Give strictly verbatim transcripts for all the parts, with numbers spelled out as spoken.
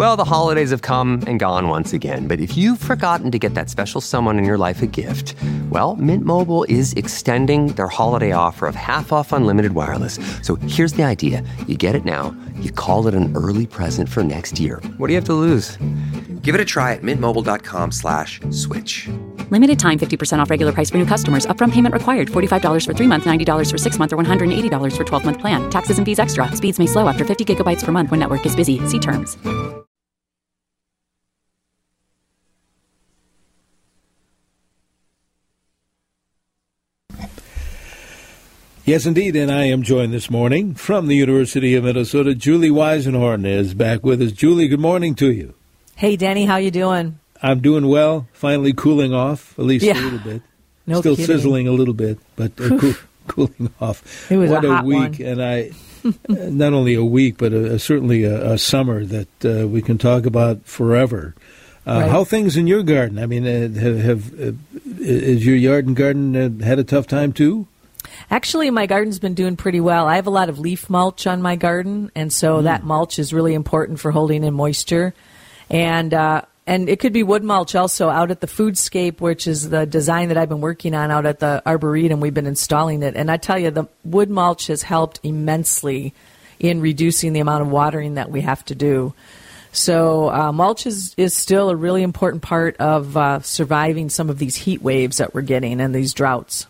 Well, the holidays have come and gone once again, but if you've forgotten to get that special someone in your life a gift, well, Mint Mobile is extending their holiday offer of half off unlimited wireless. So here's the idea. You get it now, you call it an early present for next year. What do you have to lose? Give it a try at mintmobile.com slash switch. Limited time, fifty percent off regular price for new customers. Upfront payment required. forty-five dollars for three months, ninety dollars for six months, or one hundred eighty dollars for twelve-month plan. Taxes and fees extra. Speeds may slow after fifty gigabytes per month when network is busy. See terms. Yes, indeed, and I am joined this morning from the University of Minnesota. Julie Weisenhorn is back with us. Julie, good morning to you. Hey, Danny, how you doing? I'm doing well, finally cooling off, at least yeah. a little bit. No Still kidding. sizzling a little bit, but uh, cool, cooling off. It was what a a hot week, one. and I not only a week, but a, a, certainly a, a summer that uh, we can talk about forever. Uh, right. How things in your garden? I mean, uh, have, have uh, is your yard and garden uh, had a tough time too? Actually, my garden's been doing pretty well. I have a lot of leaf mulch on my garden, and so mm. that mulch is really important for holding in moisture. And uh, and it could be wood mulch also out at the Foodscape, which is the design that I've been working on out at the Arboretum. We've been installing it. And I tell you, the wood mulch has helped immensely in reducing the amount of watering that we have to do. So uh, mulch is, is still a really important part of uh, surviving some of these heat waves that we're getting and these droughts.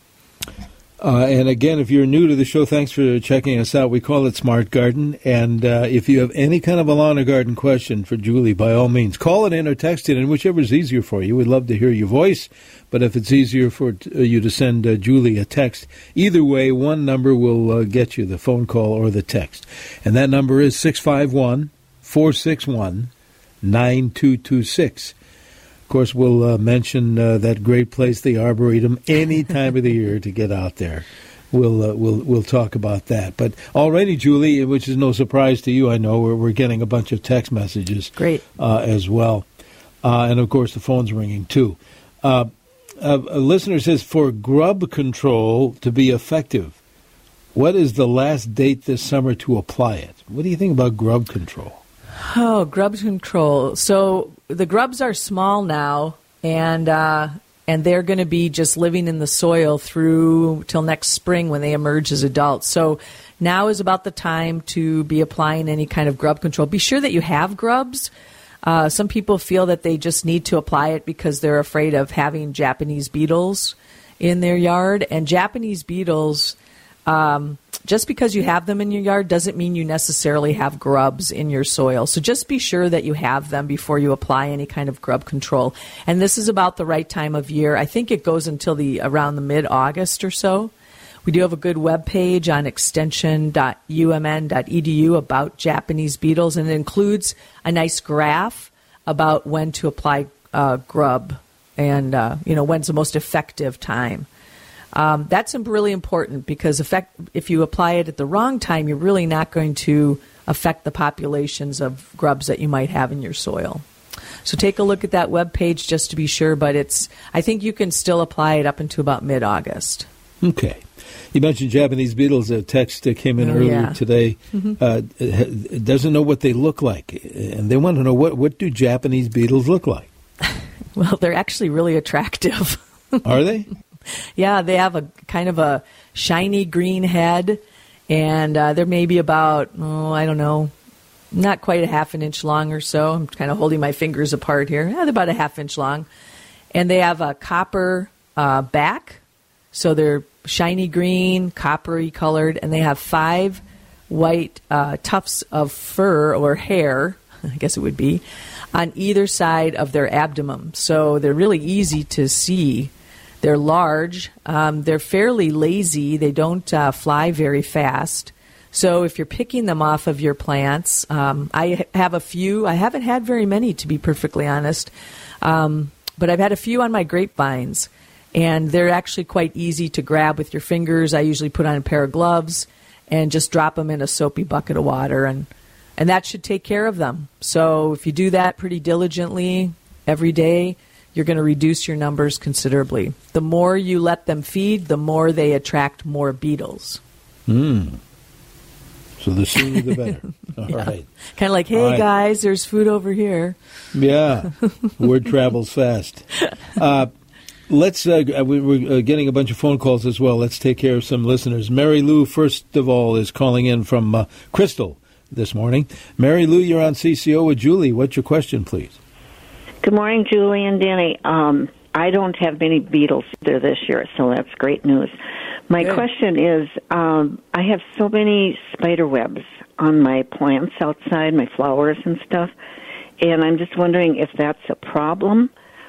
Uh, and again, if you're new to the show, thanks for checking us out. We call it Smart Garden. And uh, if you have any kind of a lawn or garden question for Julie, by all means, call it in or text it in, whichever is easier for you. We'd love to hear your voice. But if it's easier for uh, you to send uh, Julie a text, either way, one number will uh, get you, the phone call or the text. And that number is six five one, four six one, nine two two six. Of course, we'll uh, mention uh, that great place, the Arboretum, any time of the year to get out there. We'll uh, we'll we'll talk about that. But already, Julie, which is no surprise to you, I know we're we're getting a bunch of text messages, great uh, as well, uh, and of course the phone's ringing too. Uh, a, a listener says, for grub control to be effective, what is the last date this summer to apply it? What do you think about grub control? Oh, grub control. So the grubs are small now, and uh, and they're going to be just living in the soil through till next spring when they emerge as adults. So now is about the time to be applying any kind of grub control. Be sure that you have grubs. Uh, some people feel that they just need to apply it because they're afraid of having Japanese beetles in their yard. And Japanese beetles, um, just because you have them in your yard doesn't mean you necessarily have grubs in your soil. So just be sure that you have them before you apply any kind of grub control. And this is about the right time of year. I think it goes until the around the mid-August or so. We do have a good web page on extension dot u m n dot e d u about Japanese beetles, and it includes a nice graph about when to apply uh, grub and uh, you know when's the most effective time. Um, that's really important because effect, if you apply it at the wrong time, you're really not going to affect the populations of grubs that you might have in your soil. So take a look at that web page just to be sure, but it's I think you can still apply it up until about mid-August. Okay. You mentioned Japanese beetles. A text that came in oh, earlier yeah. today. Mm-hmm. Uh, it doesn't know what they look like, and they want to know what, what do Japanese beetles look like? Well, they're actually really attractive. Are they? Yeah, they have a kind of a shiny green head, and uh, they're maybe about, oh, I don't know, not quite a half an inch long or so. I'm kind of holding my fingers apart here. Yeah, they're about a half inch long. And they have a copper uh, back, so they're shiny green, coppery colored, and they have five white uh, tufts of fur or hair, I guess it would be, on either side of their abdomen. So they're really easy to see. They're large. Um, they're fairly lazy. They don't uh, fly very fast. So if you're picking them off of your plants, um, I have a few. I haven't had very many, to be perfectly honest, um, but I've had a few on my grapevines, and they're actually quite easy to grab with your fingers. I usually put on a pair of gloves and just drop them in a soapy bucket of water, and, and that should take care of them. So if you do that pretty diligently every day, you're going to reduce your numbers considerably. The more you let them feed, the more they attract more beetles. Hmm. So the sooner the better. All yeah. right. Kind of like, hey, right. guys, there's food over here. Yeah. Word travels fast. Uh, let's, uh, we're getting a bunch of phone calls as well. Let's take care of some listeners. Mary Lou, first of all, is calling in from uh, Crystal this morning. Mary Lou, you're on C C O with Julie. What's your question, please? Good morning, Julie and Danny. Um, I don't have many beetles either this year, so that's great news. My Good. question is, um, I have so many spider webs on my plants outside, my flowers and stuff, and I'm just wondering if that's a problem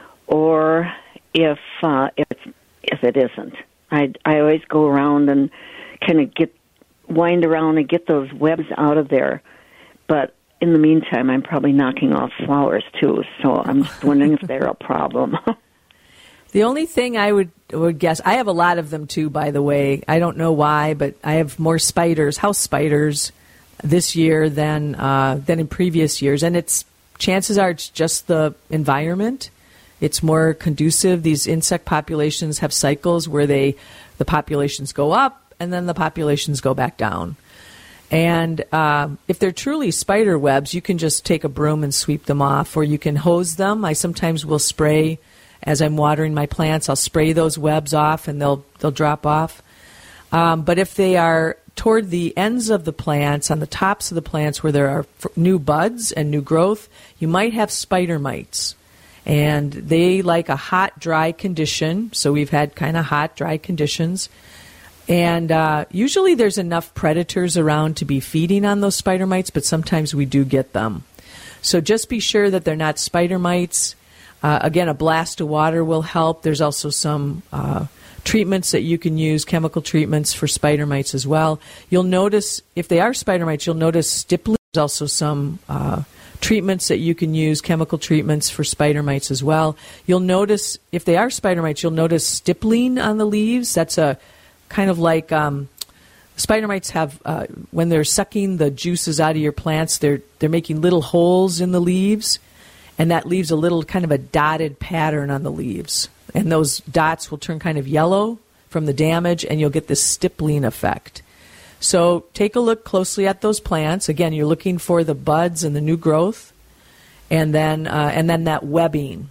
or if uh, if, it's, if it isn't. I, I always go around and kind of get wind around and get those webs out of there, but in the meantime, I'm probably knocking off flowers too, so I'm just wondering if they're a problem. The only thing I would, would guess, I have a lot of them too, by the way. I don't know why, but I have more spiders, house spiders, this year than uh, than in previous years. And it's chances are it's just the environment. It's more conducive. These insect populations have cycles where they the populations go up and then the populations go back down. And uh, if they're truly spider webs, you can just take a broom and sweep them off, or you can hose them. I sometimes will spray. As I'm watering my plants, I'll spray those webs off and they'll they'll drop off. Um, but if they are toward the ends of the plants, on the tops of the plants where there are f- new buds and new growth, you might have spider mites. And they like a hot, dry condition. So we've had kind of hot, dry conditions. And uh, usually there's enough predators around to be feeding on those spider mites, but sometimes we do get them. So just be sure that they're not spider mites. Uh, again, a blast of water will help. There's also some uh, treatments that you can use, chemical treatments for spider mites as well. You'll notice, if they are spider mites, you'll notice stippling. There's also some uh, treatments that you can use, chemical treatments for spider mites as well. You'll notice, if they are spider mites, you'll notice stippling on the leaves. That's a kind of like um, spider mites have, uh, when they're sucking the juices out of your plants, they're they're making little holes in the leaves. And that leaves a little kind of a dotted pattern on the leaves. And those dots will turn kind of yellow from the damage, and you'll get this stippling effect. So take a look closely at those plants. Again, you're looking for the buds and the new growth, and then uh, and then that webbing.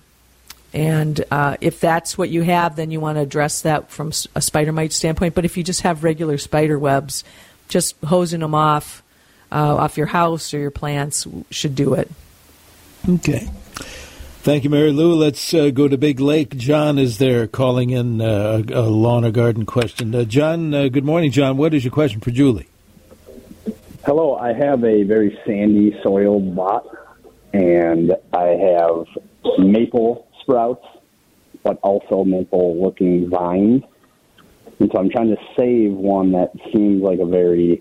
And uh, if that's what you have, then you want to address that from a spider mite standpoint. But if you just have regular spider webs, just hosing them off, uh, off your house or your plants should do it. Okay. Thank you, Mary Lou. Let's uh, go to Big Lake. John is there calling in uh, a lawn or garden question. Uh, John, uh, good morning, John. What is your question for Julie? Hello. I have a very sandy soil lot, and I have maple sprouts, but also maple-looking vines. And so I'm trying to save one that seems like a very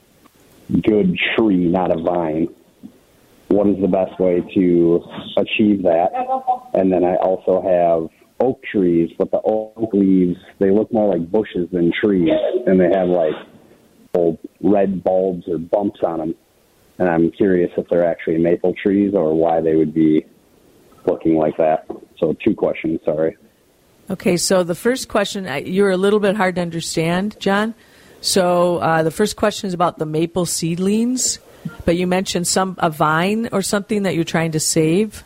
good tree, not a vine. What is the best way to achieve that? And then I also have oak trees, but the oak leaves, they look more like bushes than trees, and they have like old red bulbs or bumps on them. And I'm curious if they're actually maple trees or why they would be looking like that. So two questions, sorry. Okay, so the first question, you're a little bit hard to understand, John. So uh, the first question is about the maple seedlings. But you mentioned some a vine or something that you're trying to save?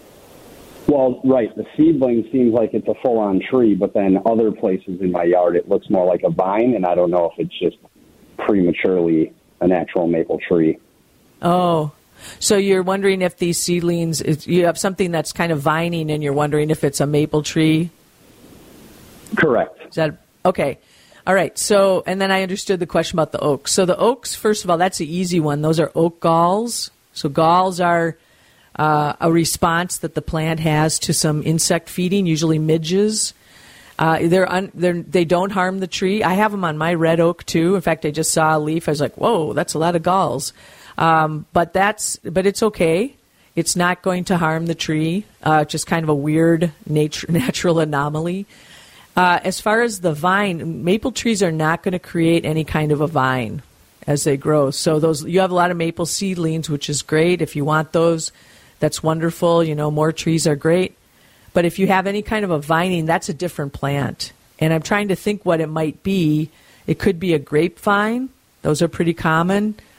Well, right. The seedling seems like it's a full-on tree, but then other places in my yard it looks more like a vine, and I don't know if it's just prematurely an actual maple tree. Oh, so you're wondering if these seedlings, if you have something that's kind of vining, and you're wondering if it's a maple tree? Correct. Is that okay? All right, so, and then I understood the question about the oaks. So the oaks, first of all, that's the easy one. Those are oak galls. So galls are uh, a response that the plant has to some insect feeding, usually midges. Uh, they're, un, they're they don't harm the tree. I have them on my red oak too. In fact, I just saw a leaf. I was like, whoa, that's a lot of galls. Um, but that's but it's okay. It's not going to harm the tree. Uh, just kind of a weird nature, natural anomaly. Uh, as far as the vine, maple trees are not going to create any kind of a vine as they grow. So those you have a lot of maple seedlings, which is great. If you want those, that's wonderful. You know, more trees are great. But if you have any kind of a vining, that's a different plant. And I'm trying to think what it might be. It could be a grapevine. Those are pretty common.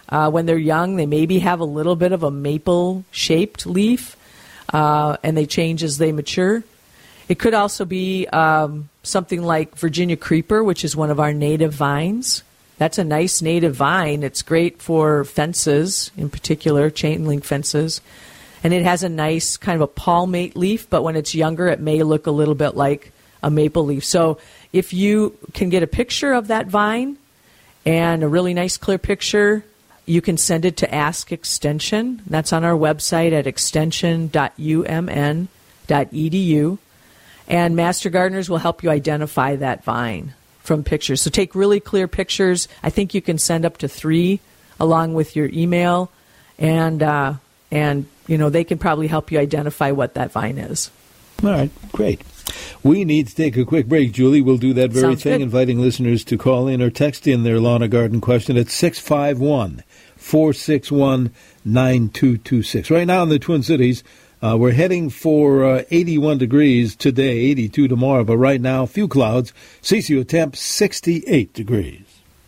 Uh, when they're young, they maybe have a little bit of a maple-shaped leaf, uh, and they change as they mature. It could also be um, something like Virginia creeper, which is one of our native vines. That's a nice native vine. It's great for fences, in particular, chain link fences. And it has a nice kind of a palmate leaf, but when it's younger, it may look a little bit like a maple leaf. So if you can get a picture of that vine and a really nice clear picture, you can send it to Ask Extension. That's on our website at extension dot u m n dot e d u. And Master Gardeners will help you identify that vine from pictures. So take really clear pictures. I think you can send up to three along with your email. And, uh, and you know, they can probably help you identify what that vine is. All right, great. We need to take a quick break, Julie. We'll do that very Sounds thing, good. inviting listeners to call in or text in their lawn or garden question at six five one, four six one, nine two two six. Right now in the Twin Cities, uh, we're heading for uh, eighty-one degrees today, eighty-two tomorrow, but right now, few clouds. C C O temp, sixty-eight degrees.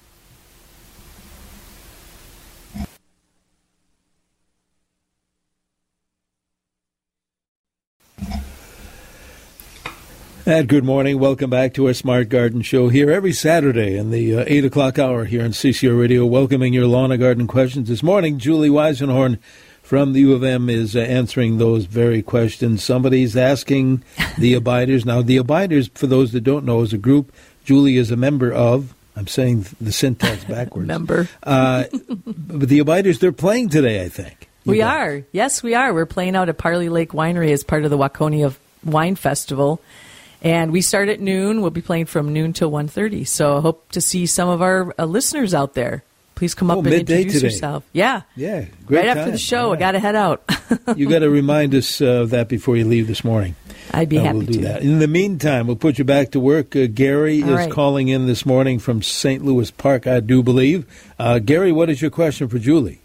And good morning. Welcome back to our Smart Garden Show here every Saturday in the uh, eight o'clock hour here on C C O Radio, welcoming your lawn and garden questions. This morning, Julie Weisenhorn from the U of M is uh, answering those very questions. Somebody's asking the Abiders. Now, the Abiders, for those that don't know, is a group Julie is a member of. I'm saying the syntax backwards. Member. uh, but the Abiders, they're playing today, I think. You We guys. are. Yes, we are. We're playing out at Parley Lake Winery as part of the Waconia Wine Festival. And we start at noon. We'll be playing from noon till one thirty. So I hope to see some of our uh, listeners out there. Please come up Oh, and midday introduce today. yourself. Yeah. Yeah, great Right after time. the show, All I right. got to head out. You got to remind us uh, of that before you leave this morning. I'd be Uh, happy we'll do to. that. In the meantime, we'll put you back to work. Uh, Gary All is right. calling in this morning from Saint Louis Park, I do believe. Uh, Gary, what is your question for Julie?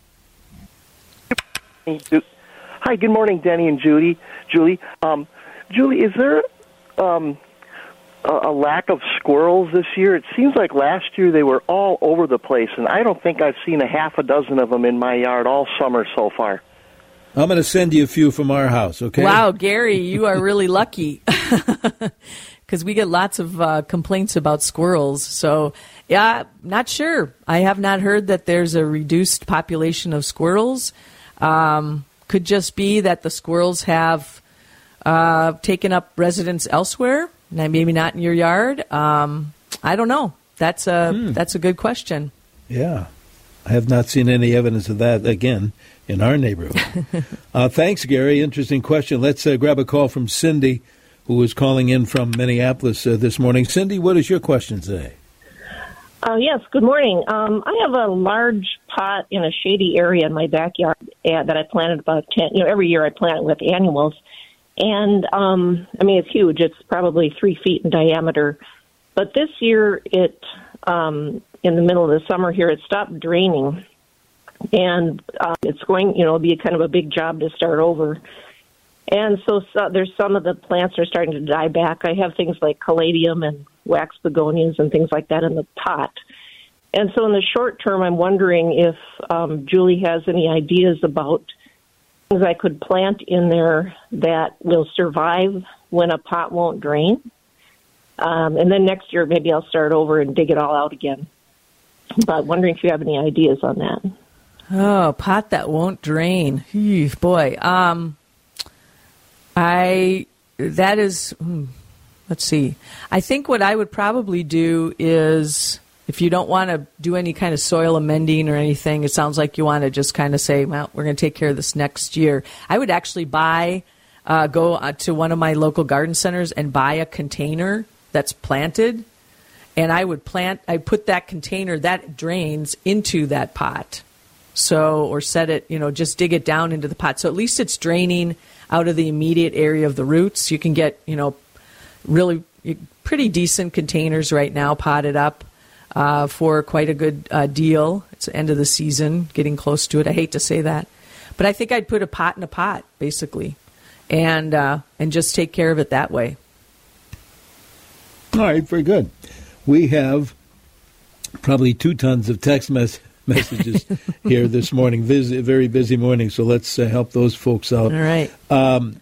Hi, good morning, Denny and Judy. Julie, um, Julie, is there um, a, a lack of squirrels this year? It seems like last year they were all over the place, and I don't think I've seen a half a dozen of them in my yard all summer so far. I'm going to send you a few from our house, okay? Wow, Gary, you are really lucky because we get lots of uh, complaints about squirrels. So, yeah, not sure. I have not heard that there's a reduced population of squirrels. Um, could just be that the squirrels have uh, taken up residence elsewhere, maybe not in your yard. Um, I don't know. That's a Hmm. that's a good question. Yeah. I have not seen any evidence of that, again, in our neighborhood. uh, thanks, Gary. Interesting question. Let's uh, grab a call from Cindy, who is calling in from Minneapolis uh, this morning. Cindy, what is your question today? Uh, yes, good morning. Um, I have a large pot in a shady area in my backyard uh, that I planted about ten. You know, every year I plant it with annuals, and um, I mean it's huge. It's probably three feet in diameter. But this year, it um, in the middle of the summer here, it stopped draining, and uh, it's going. You know, be kind of a big job to start over. And so, so there's some of the plants are starting to die back. I have things like caladium and wax begonias and things like that in the pot. And so in the short term, I'm wondering if um, Julie has any ideas about things I could plant in there that will survive when a pot won't drain. Um, and then next year, maybe I'll start over and dig it all out again. But wondering if you have any ideas on that. Oh, pot that won't drain. Eesh, boy. Um, I, that is, hmm, let's see. I think what I would probably do is, if you don't want to do any kind of soil amending or anything, it sounds like you want to just kind of say, well, we're going to take care of this next year. I would actually buy, uh, go uh, to one of my local garden centers and buy a container that's planted. And I would plant, I put that container that drains into that pot. So, or set it, you know, just dig it down into the pot. So at least it's draining out of the immediate area of the roots. You can get, you know, really pretty decent containers right now potted up uh, for quite a good uh, deal. It's the end of the season, getting close to it. I hate to say that. But I think I'd put a pot in a pot, basically, and uh, and just take care of it that way. All right, very good. We have probably two tons of text mes- messages here this morning. Busy, very busy morning, so let's uh, help those folks out. All right. Um,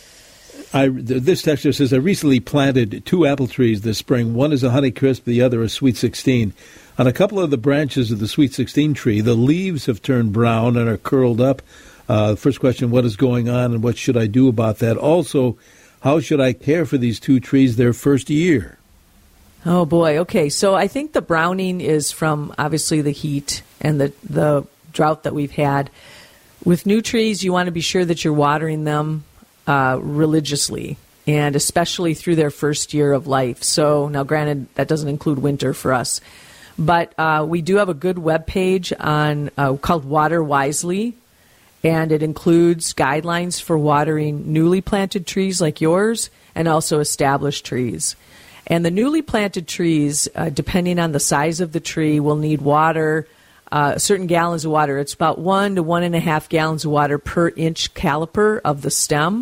I, this texture says, I recently planted two apple trees this spring. One is a Honeycrisp, the other a Sweet sixteen. On a couple of the branches of the Sweet sixteen tree, the leaves have turned brown and are curled up. Uh, first question, what is going on and what should I do about that? Also, how should I care for these two trees their first year? Oh, boy. Okay, so I think the browning is from, obviously, the heat and the, the drought that we've had. With new trees, you want to be sure that you're watering them Uh, religiously, and especially through their first year of life. So now, granted, that doesn't include winter for us, but uh, we do have a good web page on uh, called Water Wisely, and it includes guidelines for watering newly planted trees like yours and also established trees. And the newly planted trees, uh, depending on the size of the tree, will need water. Uh, certain gallons of water. It's about one to one and a half gallons of water per inch caliper of the stem.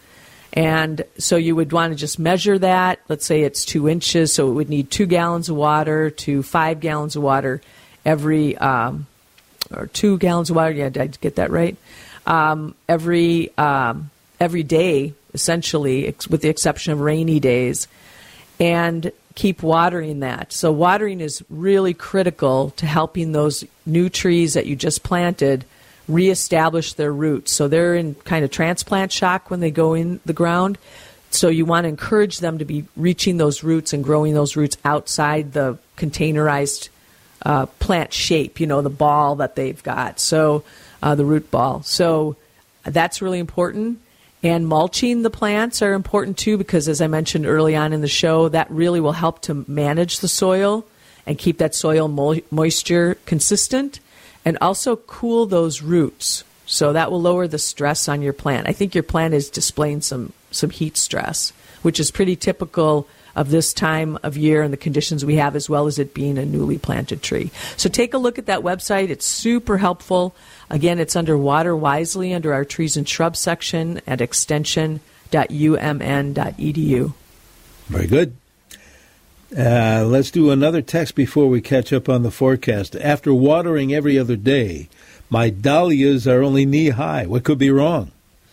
And so you would want to just measure that. Let's say it's two inches, so it would need two gallons of water to five gallons of water every, um, or two gallons of water. Yeah, did I get that right? Um, every um, every day, essentially, ex- with the exception of rainy days, and keep watering that. So watering is really critical to helping those new trees that you just planted reestablish their roots. So they're in kind of transplant shock when they go in the ground. So you want to encourage them to be reaching those roots and growing those roots outside the containerized uh, plant shape, you know, the ball that they've got. So uh, the root ball. So that's really important. And mulching the plants are important too, because as I mentioned early on in the show, that really will help to manage the soil and keep that soil mo- moisture consistent, and also cool those roots. So that will lower the stress on your plant. I think your plant is displaying some, some heat stress, which is pretty typical of this time of year and the conditions we have, as well as it being a newly planted tree. So take a look at that website. It's super helpful. Again, it's under Water Wisely, under our Trees and Shrubs section at extension dot u m n dot e d u. Very good. Uh, let's do another text before we catch up on the forecast. After watering every other day, my dahlias are only knee-high. What could be wrong?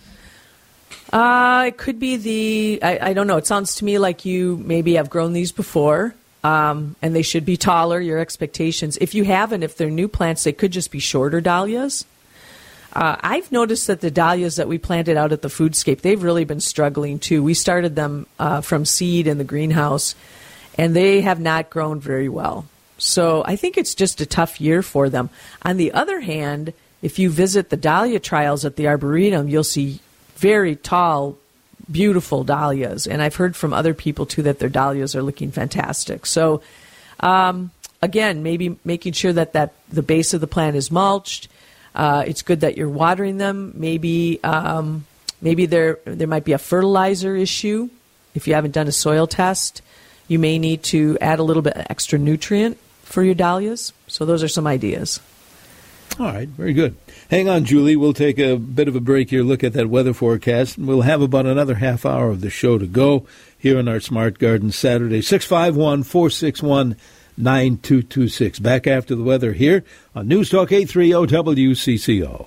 Uh, it could be the, I, I don't know, it sounds to me like you maybe have grown these before, um, and they should be taller, your expectations. If you haven't, if they're new plants, they could just be shorter dahlias. Uh, I've noticed that the dahlias that we planted out at the Foodscape, they've really been struggling too. We started them uh, from seed in the greenhouse, and they have not grown very well. So I think it's just a tough year for them. On the other hand, if you visit the dahlia trials at the Arboretum, you'll see very tall, beautiful dahlias. And I've heard from other people, too, that their dahlias are looking fantastic. So, um, again, maybe making sure that, that the base of the plant is mulched. Uh, it's good that you're watering them. Maybe um, maybe there there might be a fertilizer issue. If you haven't done a soil test, you may need to add a little bit extra nutrient for your dahlias. So those are some ideas. All right, very good. Hang on, Julie. We'll take a bit of a break here, look at that weather forecast, and we'll have about another half hour of the show to go here on our Smart Garden Saturday. six five one, four six one, nine two two six. Back after the weather here on News Talk eight thirty W C C O.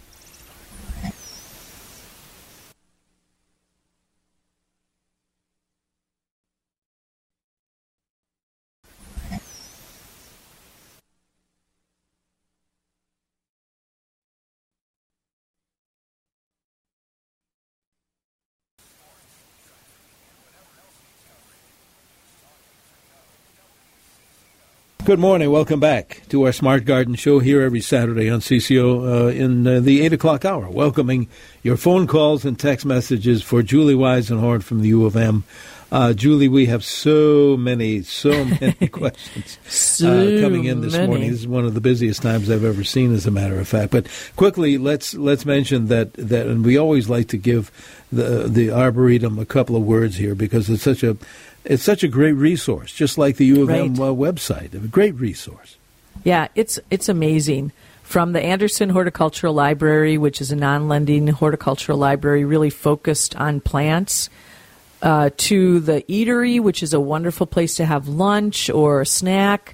Good morning. Welcome back to our Smart Garden Show here every Saturday on C C O uh, in uh, the eight o'clock hour. Welcoming your phone calls and text messages for Julie Weisenhorn from the U of M. Uh, Julie, we have so many, so many questions so uh, coming in this many. morning. This is one of the busiest times I've ever seen, as a matter of fact. But quickly, let's let's mention that, that and we always like to give the the Arboretum a couple of words here, because it's such a It's such a great resource, just like the U of M right. uh, website. A great resource. Yeah, it's it's amazing. From the Anderson Horticultural Library, which is a non-lending horticultural library really focused on plants, uh, to the eatery, which is a wonderful place to have lunch or a snack,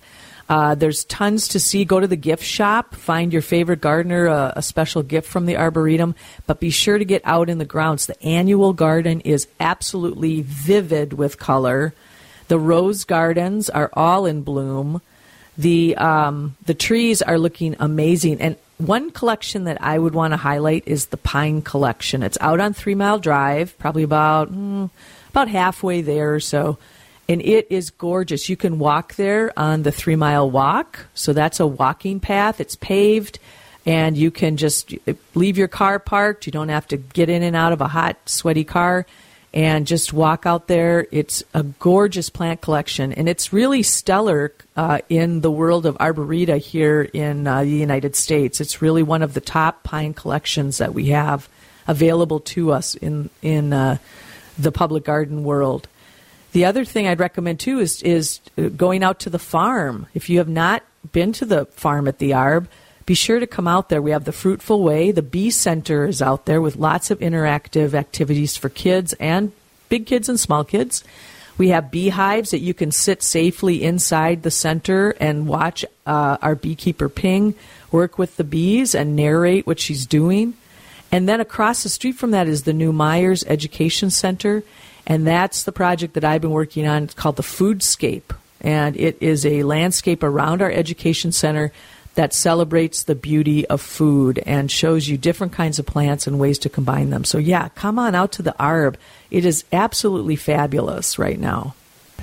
Uh, there's tons to see. Go to the gift shop, find your favorite gardener a, a special gift from the Arboretum, but be sure to get out in the grounds. The annual garden is absolutely vivid with color. The rose gardens are all in bloom. The um, the trees are looking amazing. And one collection that I would want to highlight is the pine collection. It's out on Three Mile Drive, probably about mm, about halfway there or so. And it is gorgeous. You can walk there on the Three Mile Walk. So that's a walking path. It's paved. And you can just leave your car parked. You don't have to get in and out of a hot, sweaty car. And just walk out there. It's a gorgeous plant collection. And it's really stellar uh, in the world of Arboreta here in uh, the United States. It's really one of the top pine collections that we have available to us in, in uh, the public garden world. The other thing I'd recommend, too, is is going out to the farm. If you have not been to the farm at the Arb, be sure to come out there. We have the Fruitful Way. The Bee Center is out there with lots of interactive activities for kids and big kids and small kids. We have beehives that you can sit safely inside the center and watch uh, our beekeeper Ping work with the bees and narrate what she's doing. And then across the street from that is the new Myers Education Center. And that's the project that I've been working on. It's called the Foodscape. And it is a landscape around our education center that celebrates the beauty of food and shows you different kinds of plants and ways to combine them. So, yeah, come on out to the Arb. It is absolutely fabulous right now.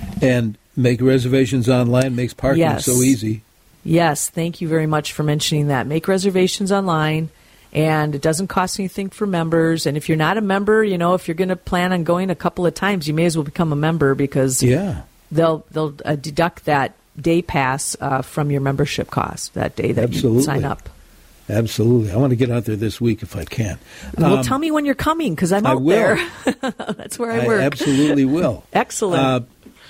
And make reservations online makes parking yes. so easy. Yes, thank you very much for mentioning that. Make reservations online. And it doesn't cost anything for members. And if you're not a member, you know, if you're going to plan on going a couple of times, you may as well become a member because yeah. they'll they'll uh, deduct that day pass uh, from your membership cost that day that Absolutely. you sign up. Absolutely. I want to get out there this week if I can. Well, um, tell me when you're coming because I'm I out will. there. That's where I, I work. absolutely will. Excellent. Uh,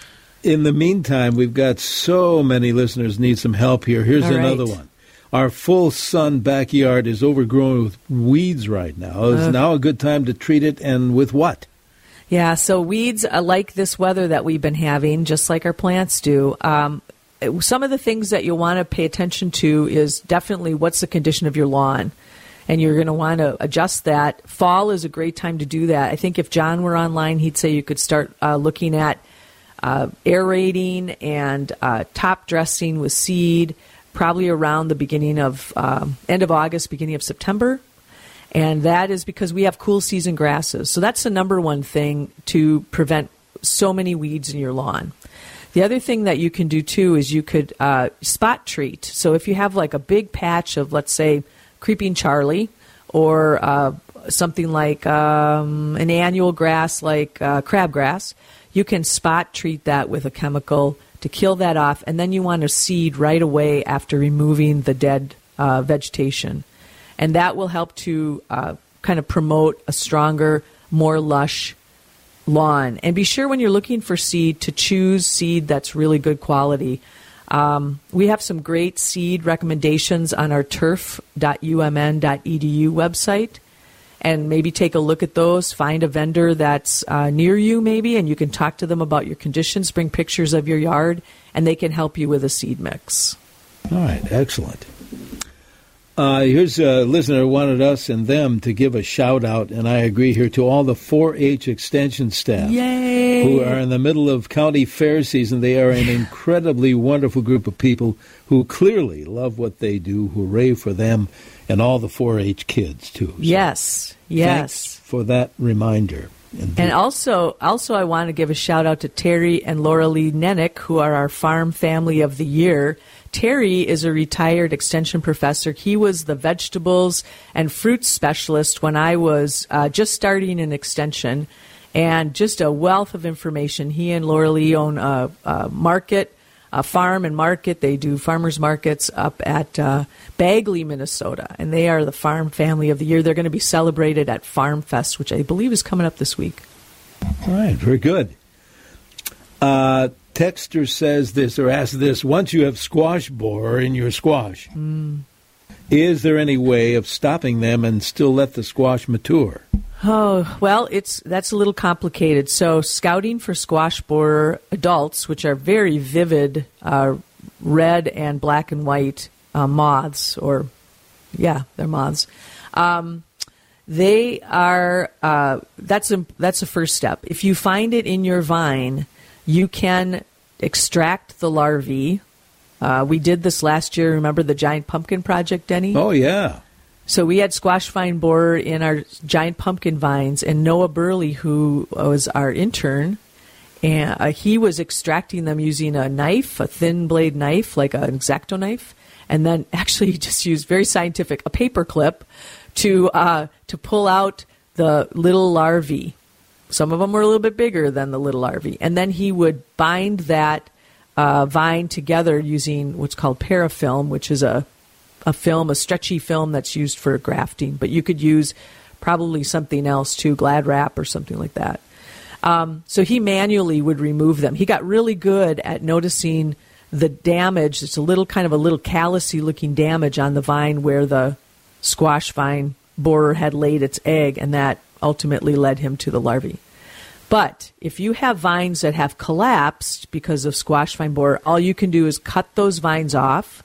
in the meantime, we've got so many listeners need some help here. Here's All another right. one. Our full sun backyard is overgrown with weeds right now. Is Uh. now a good time to treat it, and with what? Yeah, so weeds uh, like this weather that we've been having, just like our plants do. Um, some of the things that you'll want to pay attention to is definitely what's the condition of your lawn. And you're going to want to adjust that. Fall is a great time to do that. I think if John were online, he'd say you could start uh, looking at uh, aerating and uh, top dressing with seed, probably around the beginning of, um, end of August, beginning of September. And that is because we have cool season grasses. So that's the number one thing to prevent so many weeds in your lawn. The other thing that you can do, too, is you could uh, spot treat. So if you have like a big patch of, let's say, creeping Charlie or uh, something like um, an annual grass like uh, crabgrass, you can spot treat that with a chemical to kill that off, and then you want to seed right away after removing the dead uh, vegetation. And that will help to uh, kind of promote a stronger, more lush lawn. And be sure when you're looking for seed to choose seed that's really good quality. Um, we have some great seed recommendations on our turf dot u m n dot e d u website. And maybe take a look at those, find a vendor that's uh, near you maybe, and you can talk to them about your conditions, bring pictures of your yard, and they can help you with a seed mix. All right, excellent. Uh, here's a listener who wanted us and them to give a shout-out, and I agree here, to all the four H extension staff. Yay! Who are in the middle of county fair season. They are an incredibly wonderful group of people who clearly love what they do. Hooray for them and all the four H kids, too. So Yes, yes. Thanks for that reminder. Indeed. And also, also, I want to give a shout-out to Terry and Laura Lee Nennick, who are our Farm Family of the Year. Terry is a retired extension professor. He was the vegetables and fruit specialist when I was uh, just starting in extension, and just a wealth of information. He and Laura Lee own a, a market, a farm and market. They do farmers markets up at uh, Bagley, Minnesota, and they are the Farm Family of the Year. They're going to be celebrated at Farm Fest, which I believe is coming up this week. All right, very good. Uh, Texter says this, or asks this: once you have squash borer in your squash, mm. is there any way of stopping them and still let the squash mature? Oh, well, it's that's a little complicated. So scouting for squash borer adults, which are very vivid, uh, red and black and white uh, moths, or yeah, they're moths. Um, they are uh, that's a, that's the first step. If you find it in your vine, you can extract the larvae. Uh, we did this last year. Remember the giant pumpkin project, Denny? Oh yeah. So we had squash vine borer in our giant pumpkin vines, and Noah Burley, who was our intern, and uh, he was extracting them using a knife, a thin blade knife, like an X-Acto knife, and then actually he just used, very scientific, a paper clip to uh, to pull out the little larvae. Some of them were a little bit bigger than the little larvae, and then he would bind that uh, vine together using what's called parafilm, which is a a film, a stretchy film that's used for grafting, but you could use probably something else too, Glad wrap or something like that. Um, so he manually would remove them. He got really good at noticing the damage. It's a little kind of a little callousy looking damage on the vine where the squash vine borer had laid its egg, and that ultimately led him to the larvae. But if you have vines that have collapsed because of squash vine borer, all you can do is cut those vines off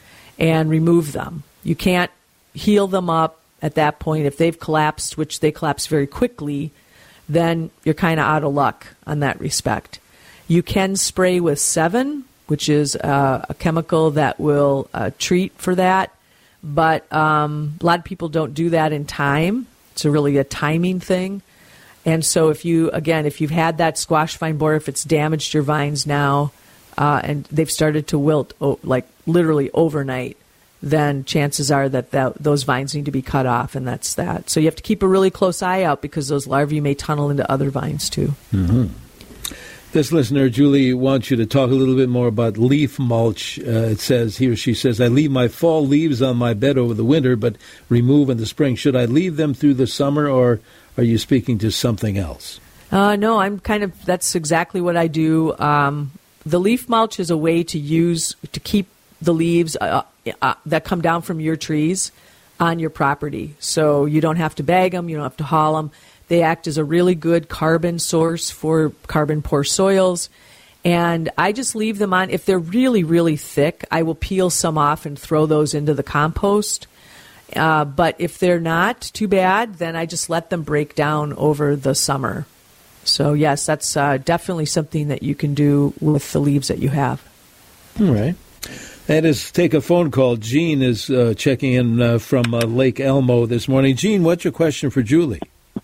and remove them. You can't heal them up at that point. If they've collapsed, which they collapse very quickly, then you're kind of out of luck on that respect. You can spray with Sevin, which is uh, a chemical that will uh, treat for that, but um, a lot of people don't do that in time. It's a really a timing thing. And so if you, again, if you've had that squash vine borer, if it's damaged your vines now, Uh, and they've started to wilt, oh, like literally overnight, then chances are that, that those vines need to be cut off, and that's that. So you have to keep a really close eye out because those larvae may tunnel into other vines too. Mm-hmm. This listener, Julie, wants you to talk a little bit more about leaf mulch. Uh, it says, he or she says, I leave my fall leaves on my bed over the winter, but remove in the spring. Should I leave them through the summer, or are you speaking to something else? Uh, no, I'm kind of, that's exactly what I do. Um, The leaf mulch is a way to use to keep the leaves uh, uh, that come down from your trees on your property. So you don't have to bag them, you don't have to haul them. They act as a really good carbon source for carbon poor soils. And I just leave them on. If they're really, really thick, I will peel some off and throw those into the compost. Uh, but if they're not too bad, then I just let them break down over the summer. So, yes, that's uh, definitely something that you can do with the leaves that you have. All right. That is, take a phone call. Gene is uh, checking in uh, from uh, Lake Elmo this morning. Gene, what's your question for Julie?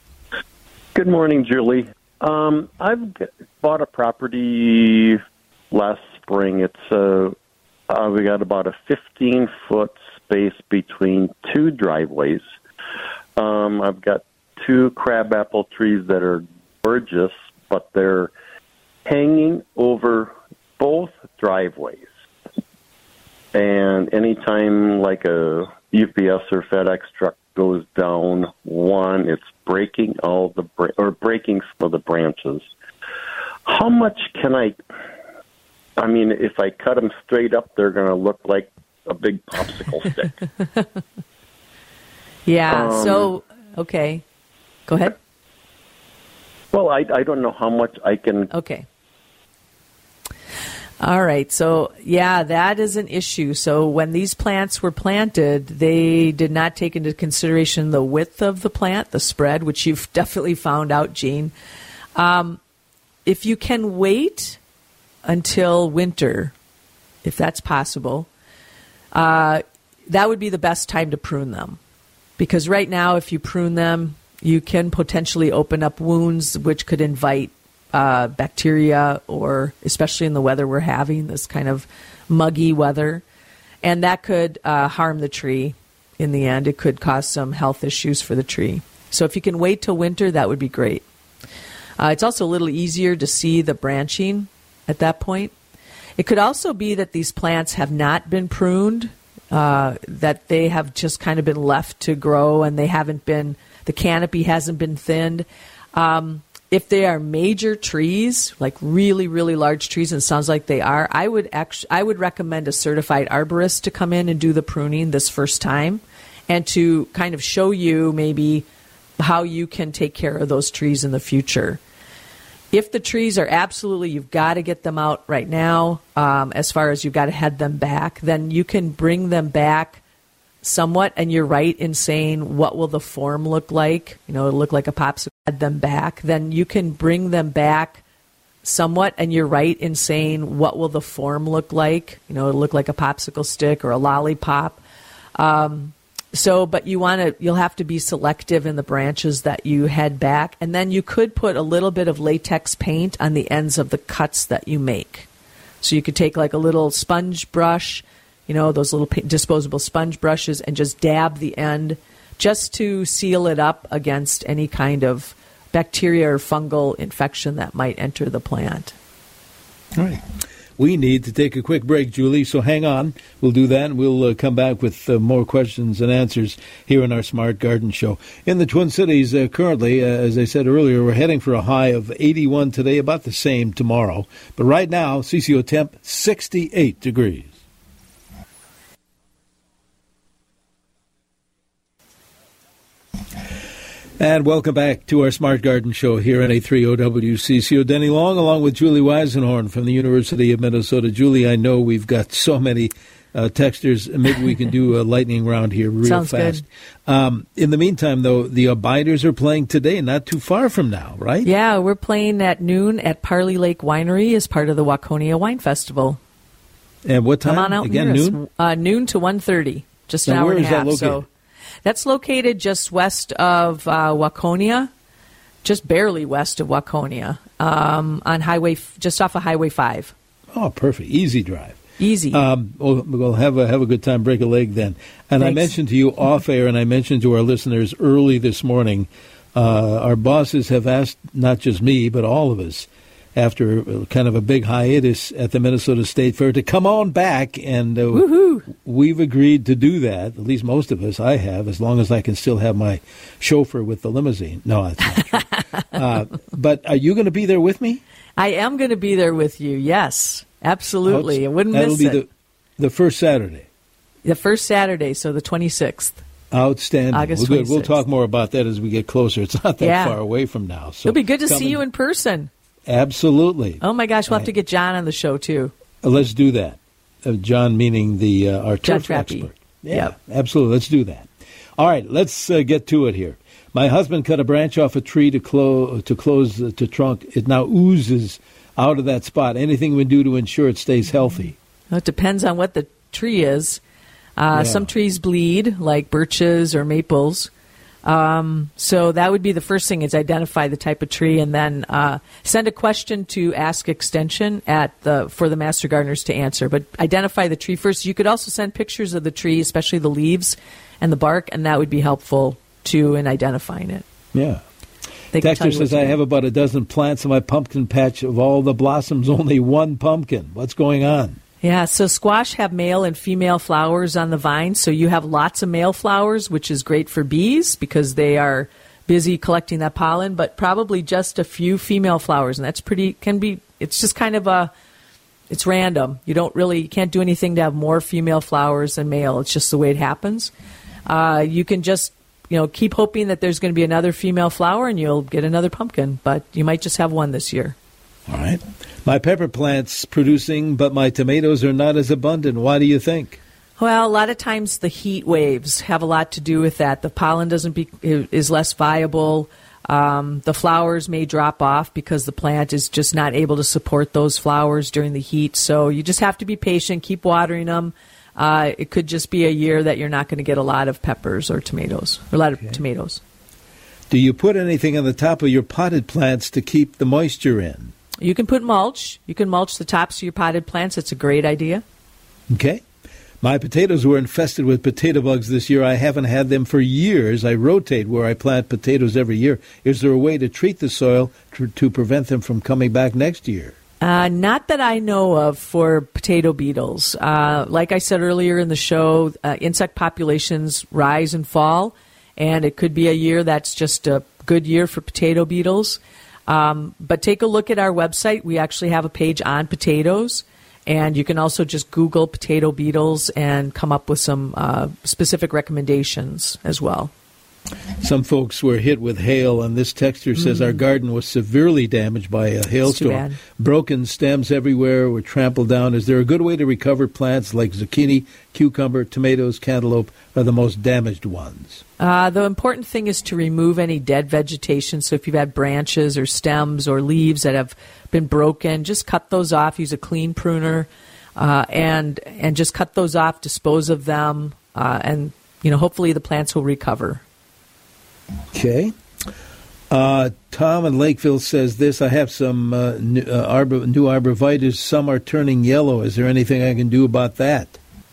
Good morning, Julie. Um, I've bought a property last spring. It's uh, uh, we got about a fifteen-foot space between two driveways. Um, I've got two crabapple trees that are gorgeous, but they're hanging over both driveways. And anytime like a U P S or FedEx truck goes down one, it's breaking all the bra- or breaking some of the branches. How much can I? I mean, if I cut them straight up, they're going to look like a big popsicle stick. Yeah. Um, so okay, go ahead. Well, I, I don't know how much I can... Okay. All right. So, yeah, that is an issue. So when these plants were planted, they did not take into consideration the width of the plant, the spread, which you've definitely found out, Gene. Um, if you can wait until winter, if that's possible, uh, that would be the best time to prune them. Because right now, if you prune them, you can potentially open up wounds which could invite uh, bacteria, or especially in the weather we're having, this kind of muggy weather. And that could uh, harm the tree in the end. It could cause some health issues for the tree. So if you can wait till winter, that would be great. Uh, it's also a little easier to see the branching at that point. It could also be that these plants have not been pruned, uh, that they have just kind of been left to grow and they haven't been... The canopy hasn't been thinned. Um, if they are major trees, like really, really large trees, and it sounds like they are, I would actually, I would recommend a certified arborist to come in and do the pruning this first time, and to kind of show you maybe how you can take care of those trees in the future. If the trees are absolutely, you've got to get them out right now, um, as far as you've got to head them back, then you can bring them back somewhat, and you're right in saying, what will the form look like? You know, it'll look like a popsicle. Head them back. Then you can bring them back somewhat, and you're right in saying, what will the form look like? You know, it'll look like a popsicle stick or a lollipop. Um, so, but you want to, you'll have to be selective in the branches that you head back. And then you could put a little bit of latex paint on the ends of the cuts that you make. So you could take like a little sponge brush, you know, those little disposable sponge brushes, and just dab the end just to seal it up against any kind of bacteria or fungal infection that might enter the plant. All right. We need to take a quick break, Julie, so hang on. We'll do that, and we'll uh, come back with uh, more questions and answers here in our Smart Garden Show. In the Twin Cities, uh, currently, uh, as I said earlier, we're heading for a high of eighty-one today, about the same tomorrow. But right now, C C O temp, sixty-eight degrees. And welcome back to our Smart Garden Show here on A three O W C C O. Denny Long, along with Julie Weisenhorn from the University of Minnesota. Julie, I know we've got so many uh, texters. Maybe we can do a lightning round here real Sounds fast. Good. Um, in the meantime, though, the Abiders are playing today, not too far from now, right? Yeah, we're playing at noon at Parley Lake Winery as part of the Waconia Wine Festival. And what time? Come on out Again, and hear noon? us. Uh, noon to one thirty, just an Now, hour where and a is that half. located? So that's located just west of uh, Waconia, just barely west of Waconia, um, on highway, just off of Highway five. Oh, perfect. Easy drive. Easy. Um, we'll, we'll have a have a good time, break a leg then. And Thanks. I mentioned to you off air, and I mentioned to our listeners early this morning, uh, our bosses have asked not just me, but all of us, after kind of a big hiatus at the Minnesota State Fair, to come on back, and uh, we've agreed to do that, at least most of us. I have, as long as I can still have my chauffeur with the limousine. No, that's not true. uh, but are you going to be there with me? I am going to be there with you, yes, absolutely. I wouldn't That'll miss be it. The, the first Saturday. The first Saturday, so the twenty-sixth. Outstanding. August well, good. We'll twenty-sixth. talk more about that as we get closer. It's not that Yeah. far away from now. So It'll be good to see coming- you in person. Absolutely. Oh, my gosh, we'll have Right. to get John on the show, too. Uh, let's do that. Uh, John meaning the uh, our John turf Trappe. expert. Yeah, Yep. absolutely. Let's do that. All right, let's uh, get to it here. My husband cut a branch off a tree to, clo- to close the to trunk. It now oozes out of that spot. Anything we do to ensure it stays healthy? Well, it depends on what the tree is. Uh, Yeah. Some trees bleed, like birches or maples. Um, so that would be the first thing, is identify the type of tree, and then uh, send a question to Ask Extension at the for the Master Gardeners to answer. But identify the tree first. You could also send pictures of the tree, especially the leaves and the bark, and that would be helpful too in identifying it. Yeah. They can tell Texter you says, what I to do. have about a dozen plants in my pumpkin patch. Of all the blossoms, only one pumpkin. What's going on? Yeah, so squash have male and female flowers on the vine. So you have lots of male flowers, which is great for bees because they are busy collecting that pollen, but probably just a few female flowers. And that's pretty, can be, it's just kind of a, it's random. You don't really, you can't do anything to have more female flowers than male. It's just the way it happens. Uh, you can just, you know, keep hoping that there's going to be another female flower and you'll get another pumpkin, but you might just have one this year. All right. My pepper plant's producing, but my tomatoes are not as abundant. Why do you think? Well, a lot of times the heat waves have a lot to do with that. The pollen doesn't be is less viable. Um, the flowers may drop off because the plant is just not able to support those flowers during the heat. So you just have to be patient, keep watering them. Uh, it could just be a year that you're not going to get a lot of peppers or tomatoes, or a lot of Okay. tomatoes. Do you put anything on the top of your potted plants to keep the moisture in? You can put mulch. You can mulch the tops of your potted plants. It's a great idea. Okay. My potatoes were infested with potato bugs this year. I haven't had them for years. I rotate where I plant potatoes every year. Is there a way to treat the soil to, to prevent them from coming back next year? Uh, not that I know of for potato beetles. Uh, like I said earlier in the show, uh, insect populations rise and fall, and it could be a year that's just a good year for potato beetles. Um, but take a look at our website. We actually have a page on potatoes, and you can also just Google potato beetles and come up with some uh, specific recommendations as well. Some folks were hit with hail, and this texter says Mm. our garden was severely damaged by a hailstorm. bad. Broken stems everywhere were trampled down. Is there a good way to recover plants like zucchini, cucumber, tomatoes, cantaloupe are the most damaged ones? Uh, the important thing is to remove any dead vegetation. So if you've had branches or stems or leaves that have been broken, just cut those off. Use a clean pruner, uh, and and just cut those off. Dispose of them, uh, and you know hopefully the plants will recover. Okay. Uh, Tom in Lakeville says this. I have some uh, new, uh, arbor, new arborvitaes. Some are turning yellow. Is there anything I can do about that?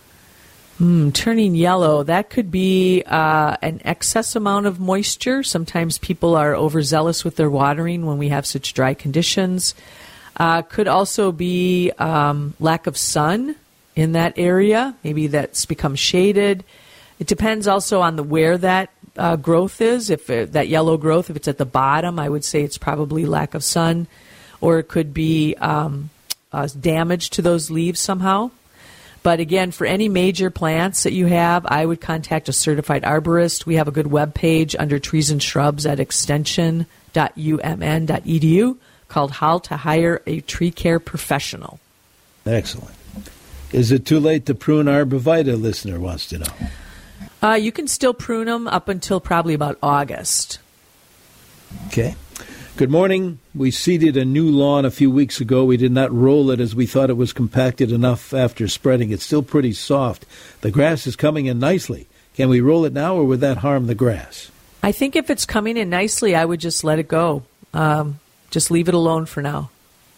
Mm, turning yellow, that could be uh, an excess amount of moisture. Sometimes people are overzealous with their watering when we have such dry conditions. Uh, could also be um, lack of sun in that area. Maybe that's become shaded. It depends also on the where that uh, growth is. If it, that yellow growth, if it's at the bottom, I would say it's probably lack of sun. Or it could be um, uh, damage to those leaves somehow. But again, for any major plants that you have, I would contact a certified arborist. We have a good web page under trees and shrubs at extension dot u m n dot e d u called How to Hire a Tree Care Professional. Excellent. Is it too late to prune arborvitae, listener wants to know? Uh, you can still prune them up until probably about August. Okay. Good morning. We seeded a new lawn a few weeks ago. We did not roll it as we thought it was compacted enough after spreading. It's still pretty soft. The grass is coming in nicely. Can we roll it now, or would that harm the grass? I think if it's coming in nicely, I would just let it go. Um, just leave it alone for now.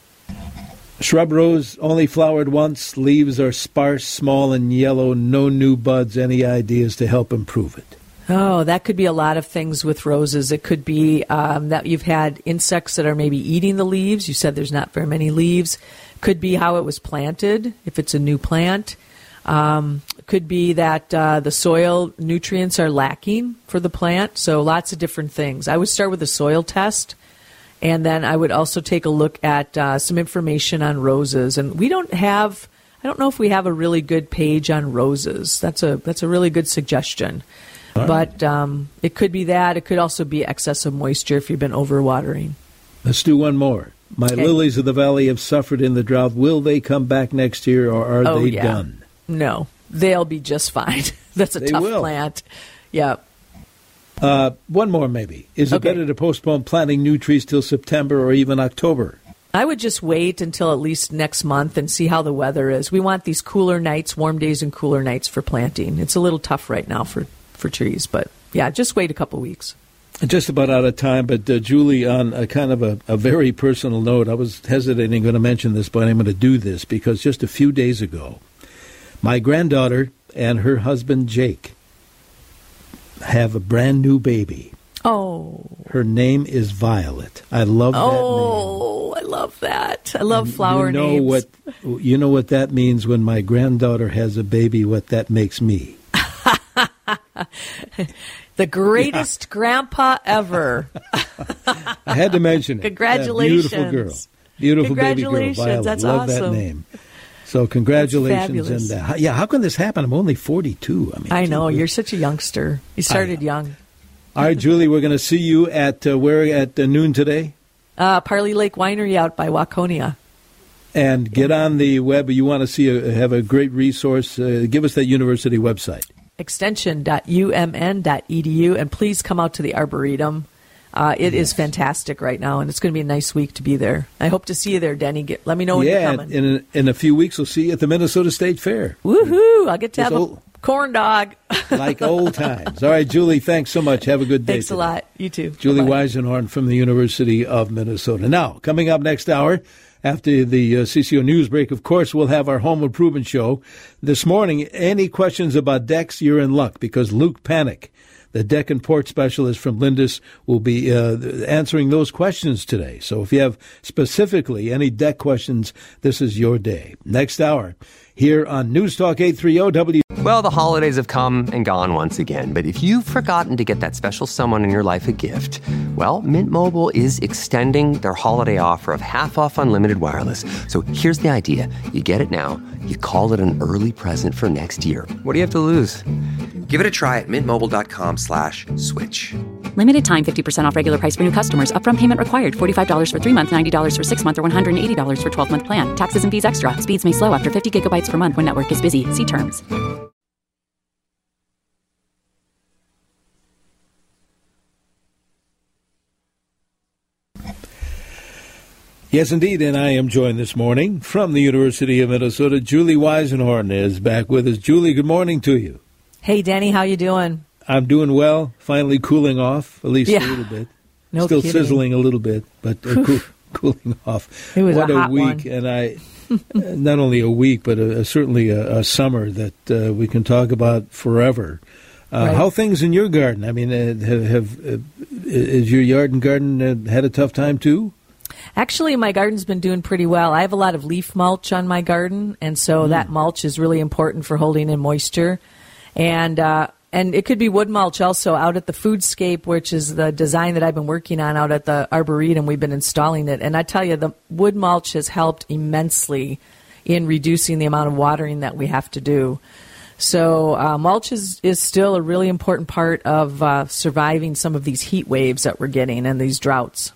Shrub rose only flowered once. Leaves are sparse, small, and yellow. No new buds. Any ideas to help improve it? Oh, that could be a lot of things with roses. It could be um, that you've had insects that are maybe eating the leaves. You said there's not very many leaves. Could be how it was planted, if it's a new plant. Um, could be that uh, the soil nutrients are lacking for the plant. So lots of different things. I would start with a soil test. And then I would also take a look at uh, some information on roses. And we don't have, I don't know if we have a really good page on roses. That's a that's a really good suggestion. Right. But um, it could be that. It could also be excess of moisture if you've been overwatering. Let's do one more. My okay. lilies of the valley have suffered in the drought. Will they come back next year, or are oh, they yeah. done? No, they'll be just fine. That's a they tough will. plant. Yeah. Uh, one more, maybe. Is it okay. better to postpone planting new trees till September or even October? I would just wait until at least next month and see how the weather is. We want these cooler nights, warm days and cooler nights for planting. It's a little tough right now for, for trees, but yeah, just wait a couple weeks. Just about out of time, but uh, Julie, on a kind of a, a very personal note, I was hesitating going to mention this, but I'm going to do this because just a few days ago, my granddaughter and her husband, Jake, have a brand new baby. Oh. Her name is Violet. I love that oh, name. Oh, I love that. I love and flower you know names. What, you know what that means when my granddaughter has a baby, what that makes me. The greatest yeah. grandpa ever. I had to mention it. Congratulations. That beautiful girl. Beautiful baby girl, Violet. That's Love awesome. that name. So congratulations. And uh, yeah, how can this happen? I'm only forty-two. I mean, I know. You're such a youngster. You started young. All right, Julie, we're going to see you at uh, where at uh, noon today? Uh, Parley Lake Winery out by Waconia. And get on the web. You want to see a, have a great resource. Uh, give us that university website. extension dot u m n dot e d u. And please come out to the Arboretum. Uh, it yes. is fantastic right now, and it's going to be a nice week to be there. I hope to see you there, Denny. Get, let me know when yeah, you're coming. in a, in a few weeks, we'll see you at the Minnesota State Fair. Woohoo! I'll get to have old, a corn dog. Like old times. All right, Julie, thanks so much. Have a good day. Thanks today. a lot. You too. Julie Bye-bye. Weisenhorn from the University of Minnesota. Now, coming up next hour, after the uh, C C O news break, of course, we'll have our home improvement show. This morning, any questions about decks, you're in luck, because Luke Panic, the deck and port specialist from Lindus, will be uh, answering those questions today. So if you have specifically any deck questions, this is your day. Next hour, here on News Talk eight thirty W. Well, the holidays have come and gone once again. But if you've forgotten to get that special someone in your life a gift, well, Mint Mobile is extending their holiday offer of half off unlimited wireless. So here's the idea. You get it now. You call it an early present for next year. What do you have to lose? Give it a try at mintmobile.com slash switch. Limited time fifty percent off regular price for new customers. Upfront payment required. forty-five dollars for three months, ninety dollars for six months, or one hundred eighty dollars for twelve-month plan. Taxes and fees extra. Speeds may slow after fifty gigabytes per month when network is busy. See terms. Yes, indeed, and I am joined this morning from the University of Minnesota. Julie Weisenhorn is back with us. Julie, good morning to you. Hey, Danny, how you doing? I'm doing well, finally cooling off, at least yeah. a little bit. No Still kidding. Sizzling a little bit, but uh, cool, cooling off. It was what a hot week, one. and I, not only a week, but a, a, certainly a, a summer that uh, we can talk about forever. Uh, right. How things in your garden? I mean, uh, have, have uh, is your yard and garden uh, had a tough time too? Actually, my garden's been doing pretty well. I have a lot of leaf mulch on my garden, and so mm. that mulch is really important for holding in moisture. And uh, and it could be wood mulch also out at the Foodscape, which is the design that I've been working on out at the Arboretum. We've been installing it. And I tell you, the wood mulch has helped immensely in reducing the amount of watering that we have to do. So uh, mulch is, is still a really important part of uh, surviving some of these heat waves that we're getting and these droughts.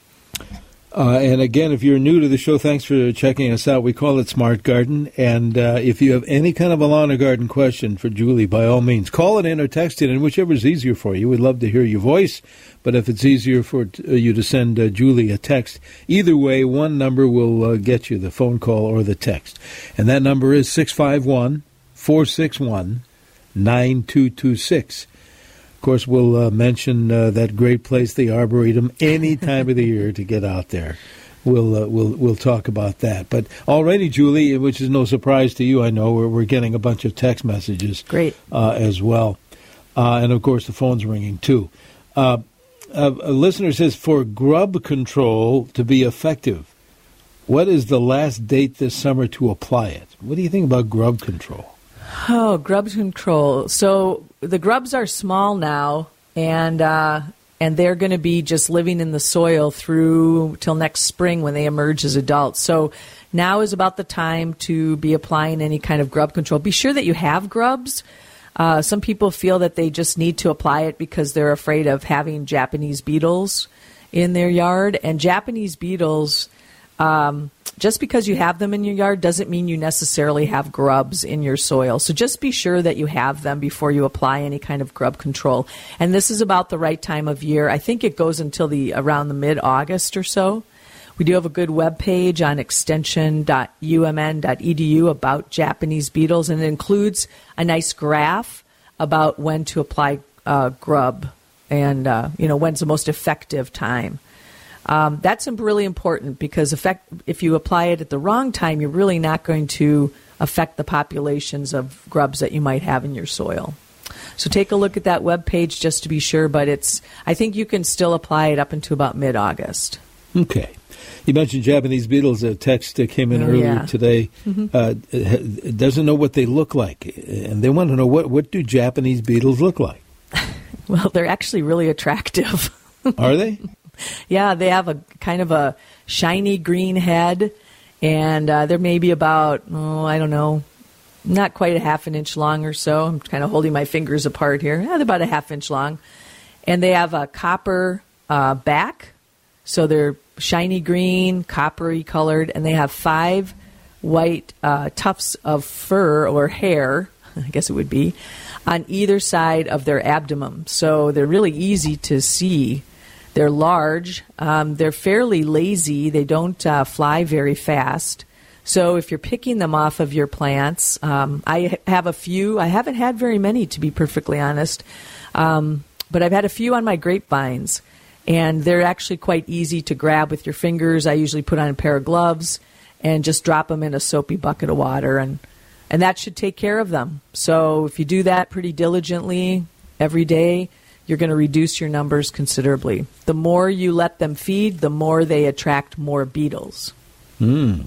Uh, and again, if you're new to the show, thanks for checking us out. We call it Smart Garden. And uh, if you have any kind of a lawn or garden question for Julie, by all means, call it in or text it in, whichever is easier for you. We'd love to hear your voice. But if it's easier for t- you to send uh, Julie a text, either way, one number will uh, get you, the phone call or the text. And that number is six five one, four six one, nine two two six. Of course, we'll uh, mention uh, that great place, the Arboretum, any time of the year to get out there. We'll uh, we'll we'll talk about that. But already, Julie, which is no surprise to you, I know we're we're getting a bunch of text messages, great uh, as well, uh, and of course the phone's ringing too. Uh, a, a listener says, for grub control to be effective, what is the last date this summer to apply it? What do you think about grub control? Oh, grub control. So the grubs are small now, and uh, and they're going to be just living in the soil through till next spring when they emerge as adults. So now is about the time to be applying any kind of grub control. Be sure that you have grubs. Uh, some people feel that they just need to apply it because they're afraid of having Japanese beetles in their yard. And Japanese beetles, um, just because you have them in your yard doesn't mean you necessarily have grubs in your soil. So just be sure that you have them before you apply any kind of grub control. And this is about the right time of year. I think it goes until the around the mid-August or so. We do have a good web page on extension dot u m n dot e d u about Japanese beetles, and it includes a nice graph about when to apply uh, grub and uh, you know when's the most effective time. Um, that's really important because effect, if you apply it at the wrong time, you're really not going to affect the populations of grubs that you might have in your soil. So take a look at that web page just to be sure, but it's I think you can still apply it up until about mid-August. Okay. You mentioned Japanese beetles. A text that came in oh, earlier yeah. today. Mm-hmm. Uh, it doesn't know what they look like, and they want to know what, what do Japanese beetles look like? Well, they're actually really attractive. Are they? Yeah, they have a kind of a shiny green head, and uh, they're maybe about, oh, I don't know, not quite a half an inch long or so. I'm kind of holding my fingers apart here. Yeah, they're about a half inch long. And they have a copper uh, back, so they're shiny green, coppery colored, and they have five white uh, tufts of fur or hair, I guess it would be, on either side of their abdomen. So they're really easy to see. They're large. Um, they're fairly lazy. They don't uh, fly very fast. So if you're picking them off of your plants, um, I have a few. I haven't had very many, to be perfectly honest, um, but I've had a few on my grapevines. And they're actually quite easy to grab with your fingers. I usually put on a pair of gloves and just drop them in a soapy bucket of water, and, and that should take care of them. So if you do that pretty diligently every day, you're going to reduce your numbers considerably. The more you let them feed, the more they attract more beetles. Hmm.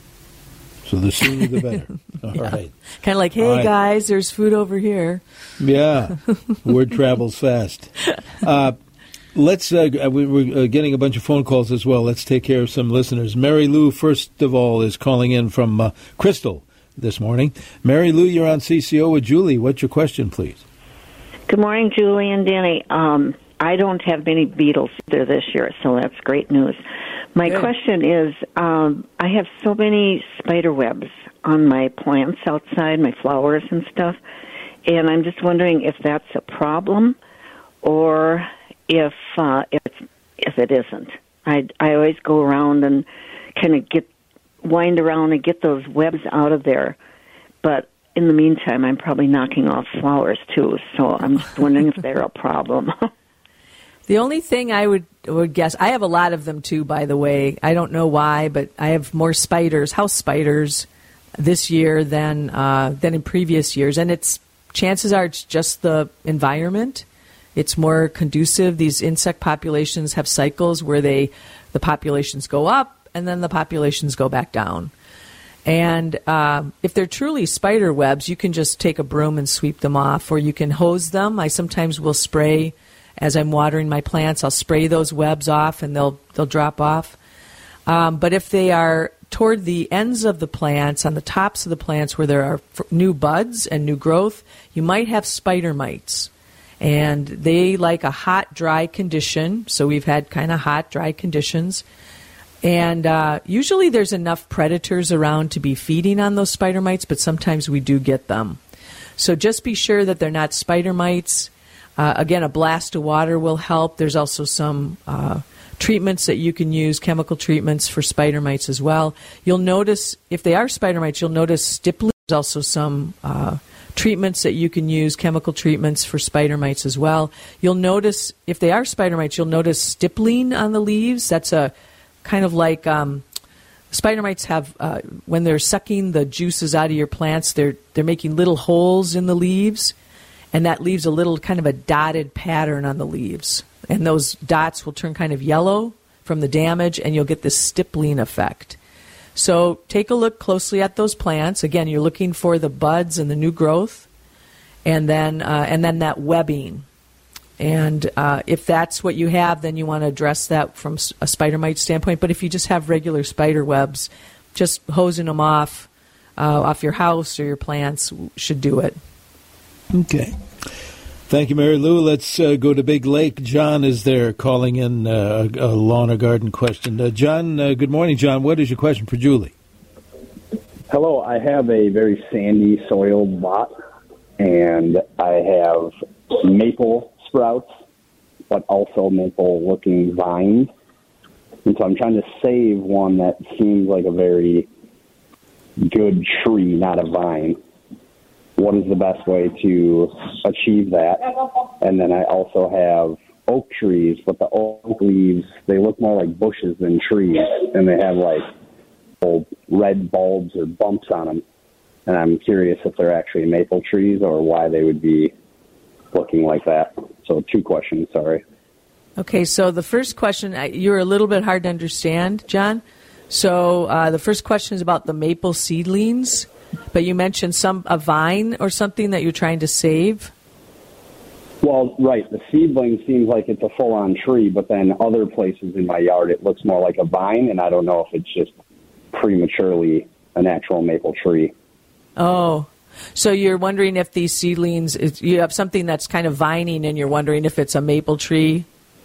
So the sooner the better. All yeah. right. Kind of like, hey, right. guys, there's food over here. Yeah. Word travels fast. Uh, let's. Uh, we're getting a bunch of phone calls as well. Let's take care of some listeners. Mary Lou, first of all, is calling in from uh, Crystal this morning. Mary Lou, you're on C C O with Julie. What's your question, please? Good morning, Julie and Danny. Um, I don't have many beetles either this year, so that's great news. My Good. question is, um, I have so many spider webs on my plants outside, my flowers and stuff, and I'm just wondering if that's a problem or if uh, if it's, if it isn't. I I always go around and kind of get wind around and get those webs out of there, but in the meantime, I'm probably knocking off flowers too. So I'm just wondering if they're a problem. The only thing I would would guess, I have a lot of them too, by the way. I don't know why, but I have more spiders, house spiders, this year than uh, than in previous years, and it's chances are it's just the environment. It's more conducive. These insect populations have cycles where they the populations go up and then the populations go back down. And uh, if they're truly spider webs, you can just take a broom and sweep them off, or you can hose them. I sometimes will spray. As I'm watering my plants, I'll spray those webs off and they'll they'll drop off. Um, but if they are toward the ends of the plants, on the tops of the plants where there are f- new buds and new growth, you might have spider mites. And they like a hot, dry condition. So we've had kind of hot, dry conditions. And uh, usually there's enough predators around to be feeding on those spider mites, but sometimes we do get them. So just be sure that they're not spider mites. Uh, again, a blast of water will help. There's also some uh, treatments that you can use, chemical treatments for spider mites as well. You'll notice, if they are spider mites, you'll notice stippling. There's also some uh, treatments that you can use, chemical treatments for spider mites as well. You'll notice, if they are spider mites, you'll notice stippling on the leaves. That's a kind of like um, spider mites have, uh, when they're sucking the juices out of your plants, they're they're making little holes in the leaves. And that leaves a little kind of a dotted pattern on the leaves. And those dots will turn kind of yellow from the damage, and you'll get this stippling effect. So take a look closely at those plants. Again, you're looking for the buds and the new growth, and then uh, and then that webbing. And uh, if that's what you have, then you want to address that from a spider mite standpoint. But if you just have regular spider webs, just hosing them off, uh, off your house or your plants should do it. Okay. Thank you, Mary Lou. Let's uh, go to Big Lake. John is there calling in uh, a lawn or garden question. Uh, John, uh, good morning, John. What is your question for Julie? Hello. I have a very sandy soil lot, and I have maple sprouts, but also maple-looking vines. And so I'm trying to save one that seems like a very good tree, not a vine. What is the best way to achieve that? And then I also have oak trees, but the oak leaves, they look more like bushes than trees, and they have like old red bulbs or bumps on them. And I'm curious if they're actually maple trees or why they would be looking like that. So two questions, sorry. Okay, so the first question, you're a little bit hard to understand, John. So uh, the first question is about the maple seedlings. But you mentioned some a vine or something that you're trying to save? Well, right. The seedling seems like it's a full-on tree, but then other places in my yard it looks more like a vine, and I don't know if it's just prematurely an actual maple tree. Oh, so you're wondering if these seedlings, you have something that's kind of vining, and you're wondering if it's a maple tree?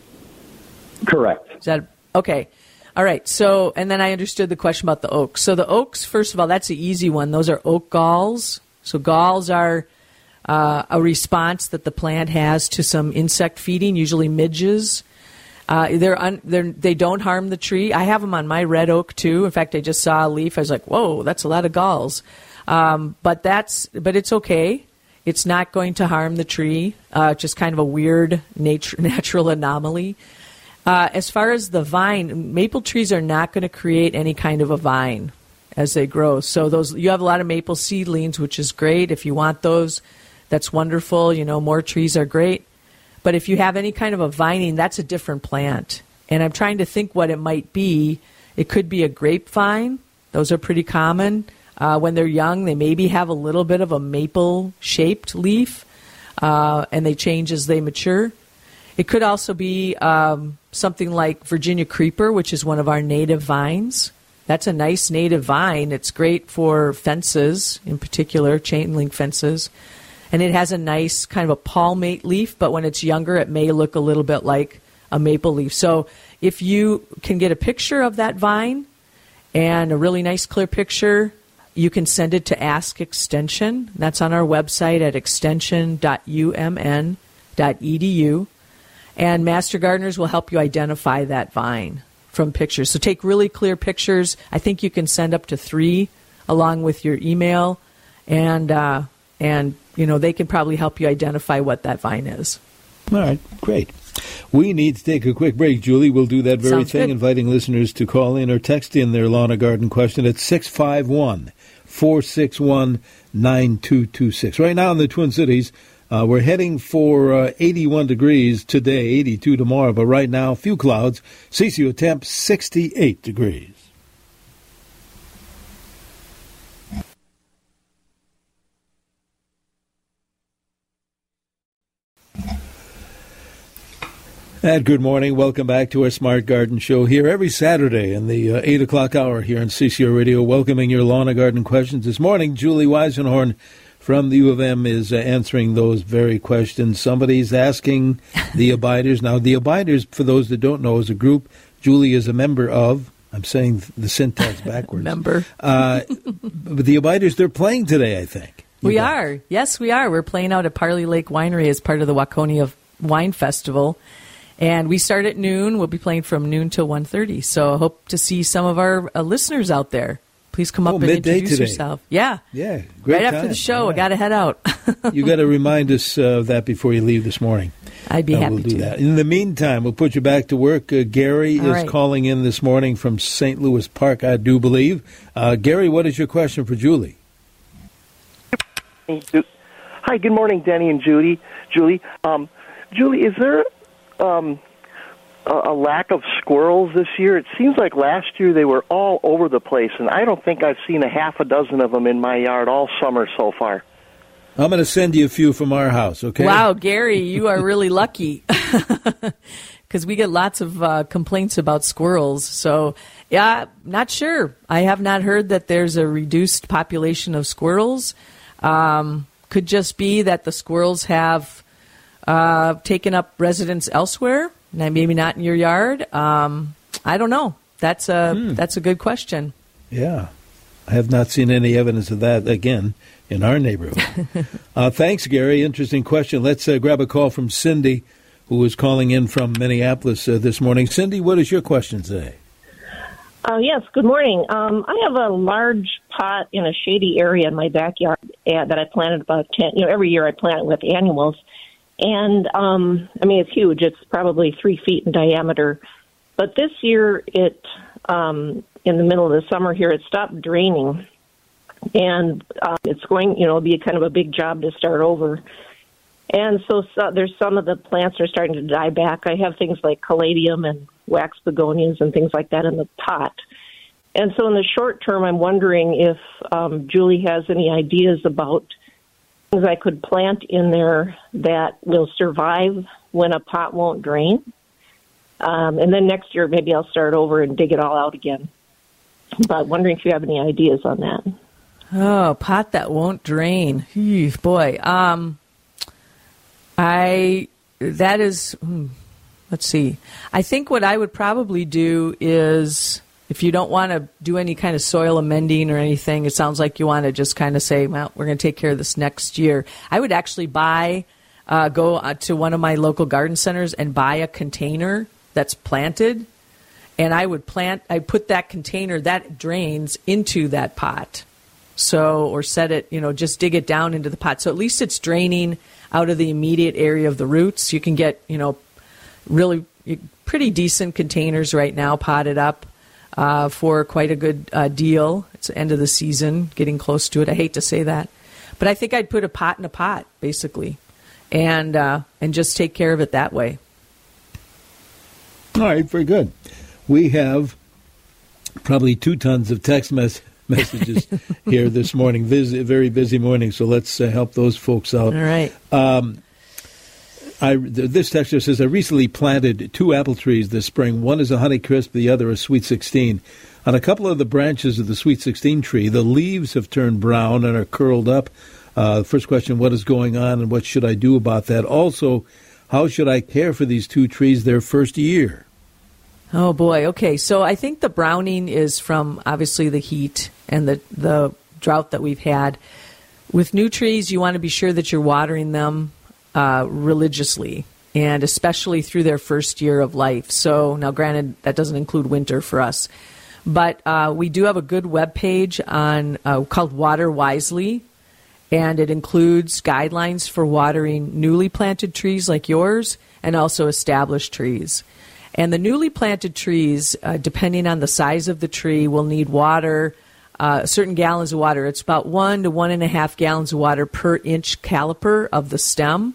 Correct. Is that okay? All right, so, and then I understood the question about the oaks. So the oaks, first of all, that's the easy one. Those are oak galls. So galls are uh, a response that the plant has to some insect feeding, usually midges. Uh, they're, un, they're they don't harm the tree. I have them on my red oak too. In fact, I just saw a leaf. I was like, whoa, that's a lot of galls. Um, but that's but it's okay. It's not going to harm the tree. Uh, just kind of a weird nature, natural anomaly. Uh, as far as the vine, maple trees are not going to create any kind of a vine as they grow. So those you have a lot of maple seedlings, which is great. If you want those, that's wonderful. You know, more trees are great. But if you have any kind of a vining, that's a different plant. And I'm trying to think what it might be. It could be a grapevine. Those are pretty common. Uh, when they're young, they maybe have a little bit of a maple-shaped leaf, uh, and they change as they mature. It could also be um, something like Virginia creeper, which is one of our native vines. That's a nice native vine. It's great for fences, in particular, chain link fences. and it has a nice kind of a palmate leaf, but when it's younger, it may look a little bit like a maple leaf. So if you can get a picture of that vine and a really nice clear picture, you can send it to Ask Extension. That's on our website at extension dot u m n dot e d u. And Master Gardeners will help you identify that vine from pictures. So take really clear pictures. I think you can send up to three along with your email. And, uh, and you know, they can probably help you identify what that vine is. All right, great. We need to take a quick break, Julie. We'll do that very Sounds thing, good. inviting listeners to call in or text in their lawn or garden question at six five one, four six one, nine two two six. Right now in the Twin Cities, uh, we're heading for uh, eighty-one degrees today, eighty-two tomorrow, but right now, few clouds. C C U temp, sixty-eight degrees. And good morning. Welcome back to our Smart Garden Show here every Saturday in the uh, eight o'clock hour here on C C O Radio, welcoming your lawn and garden questions. This morning, Julie Weisenhorn from the U of M is uh, answering those very questions. Somebody's asking the Abiders. Now, the Abiders, for those that don't know, is a group Julie is a member of. I'm saying the syntax backwards. Member. Uh, but the Abiders, they're playing today, I think. You We guys. are. Yes, we are. We're playing out at Parley Lake Winery as part of the Waconia Wine Festival. And we start at noon. We'll be playing from noon till one thirty. So I hope to see some of our uh, listeners out there. Please come up Oh, and midday introduce today. yourself. Yeah. Yeah, great Right after time. the show. All I right. got to head out. You got to remind us uh, of that before you leave this morning. I'd be Uh, happy we'll do to. that. In the meantime, we'll put you back to work. Uh, Gary All is right. calling in this morning from Saint Louis Park, I do believe. Uh, Gary, what is your question for Julie? Hi, good morning, Denny and Judy. Julie, um, Julie, is there um, a, a lack of squirrels this year? It seems like last year they were all over the place, and I don't think I've seen a half a dozen of them in my yard all summer so far. I'm going to send you a few from our house, okay? Wow, Gary, you are really lucky because we get lots of uh, complaints about squirrels. So, yeah, not sure. I have not heard that there's a reduced population of squirrels. Um, could just be that the squirrels have uh, taken up residence elsewhere, maybe not in your yard. Um, I don't know. That's a Hmm. that's a good question. Yeah. I have not seen any evidence of that, again, in our neighborhood. uh, thanks, Gary. Interesting question. Let's uh, grab a call from Cindy, who is calling in from Minneapolis uh, this morning. Cindy, what is your question today? Uh, yes, good morning. Um, I have a large pot in a shady area in my backyard uh, that I planted about ten. You know, every year I plant it with annuals, and um, I mean it's huge. It's probably three feet in diameter. But this year, it um, in the middle of the summer here, it stopped draining, and uh, it's going. You know, be kind of a big job to start over. And so, so there's some of the plants are starting to die back. I have things like caladium and wax begonias and things like that in the pot. And so in the short term, I'm wondering if um, Julie has any ideas about things I could plant in there that will survive when a pot won't drain. Um, and then next year, maybe I'll start over and dig it all out again. But wondering if you have any ideas on that. Oh, pot that won't drain. Eesh, boy. Um, I, that is, hmm, let's see. I think what I would probably do is, if you don't want to do any kind of soil amending or anything, it sounds like you want to just kind of say, well, we're going to take care of this next year. I would actually buy, uh, go uh, to one of my local garden centers and buy a container that's planted. And I would plant, I put that container that drains into that pot. So, or set it, you know, just dig it down into the pot. So at least it's draining out of the immediate area of the roots. You can get, you know, really pretty decent containers right now potted up uh, for quite a good uh, deal. It's the end of the season, getting close to it. I hate to say that. But I think I'd put a pot in a pot, basically, and uh, and just take care of it that way. All right, very good. We have probably two tons of text mess- messages here this morning. Busy, very busy morning, so let's uh, help those folks out. All right. Um, I, this texter says, I recently planted two apple trees this spring. One is a Honeycrisp, the other a Sweet sixteen. On a couple of the branches of the Sweet sixteen tree, the leaves have turned brown and are curled up. Uh, first question, what is going on and what should I do about that? Also, how should I care for these two trees their first year? Oh, boy. Okay, so I think the browning is from, obviously, the heat and the, the drought that we've had. With new trees, you want to be sure that you're watering them uh, religiously, and especially through their first year of life. So now, granted, that doesn't include winter for us. But uh, we do have a good webpage on uh, called Water Wisely, and it includes guidelines for watering newly planted trees like yours and also established trees. And the newly planted trees, uh, depending on the size of the tree, will need water, uh, certain gallons of water. It's about one to one and a half gallons of water per inch caliper of the stem.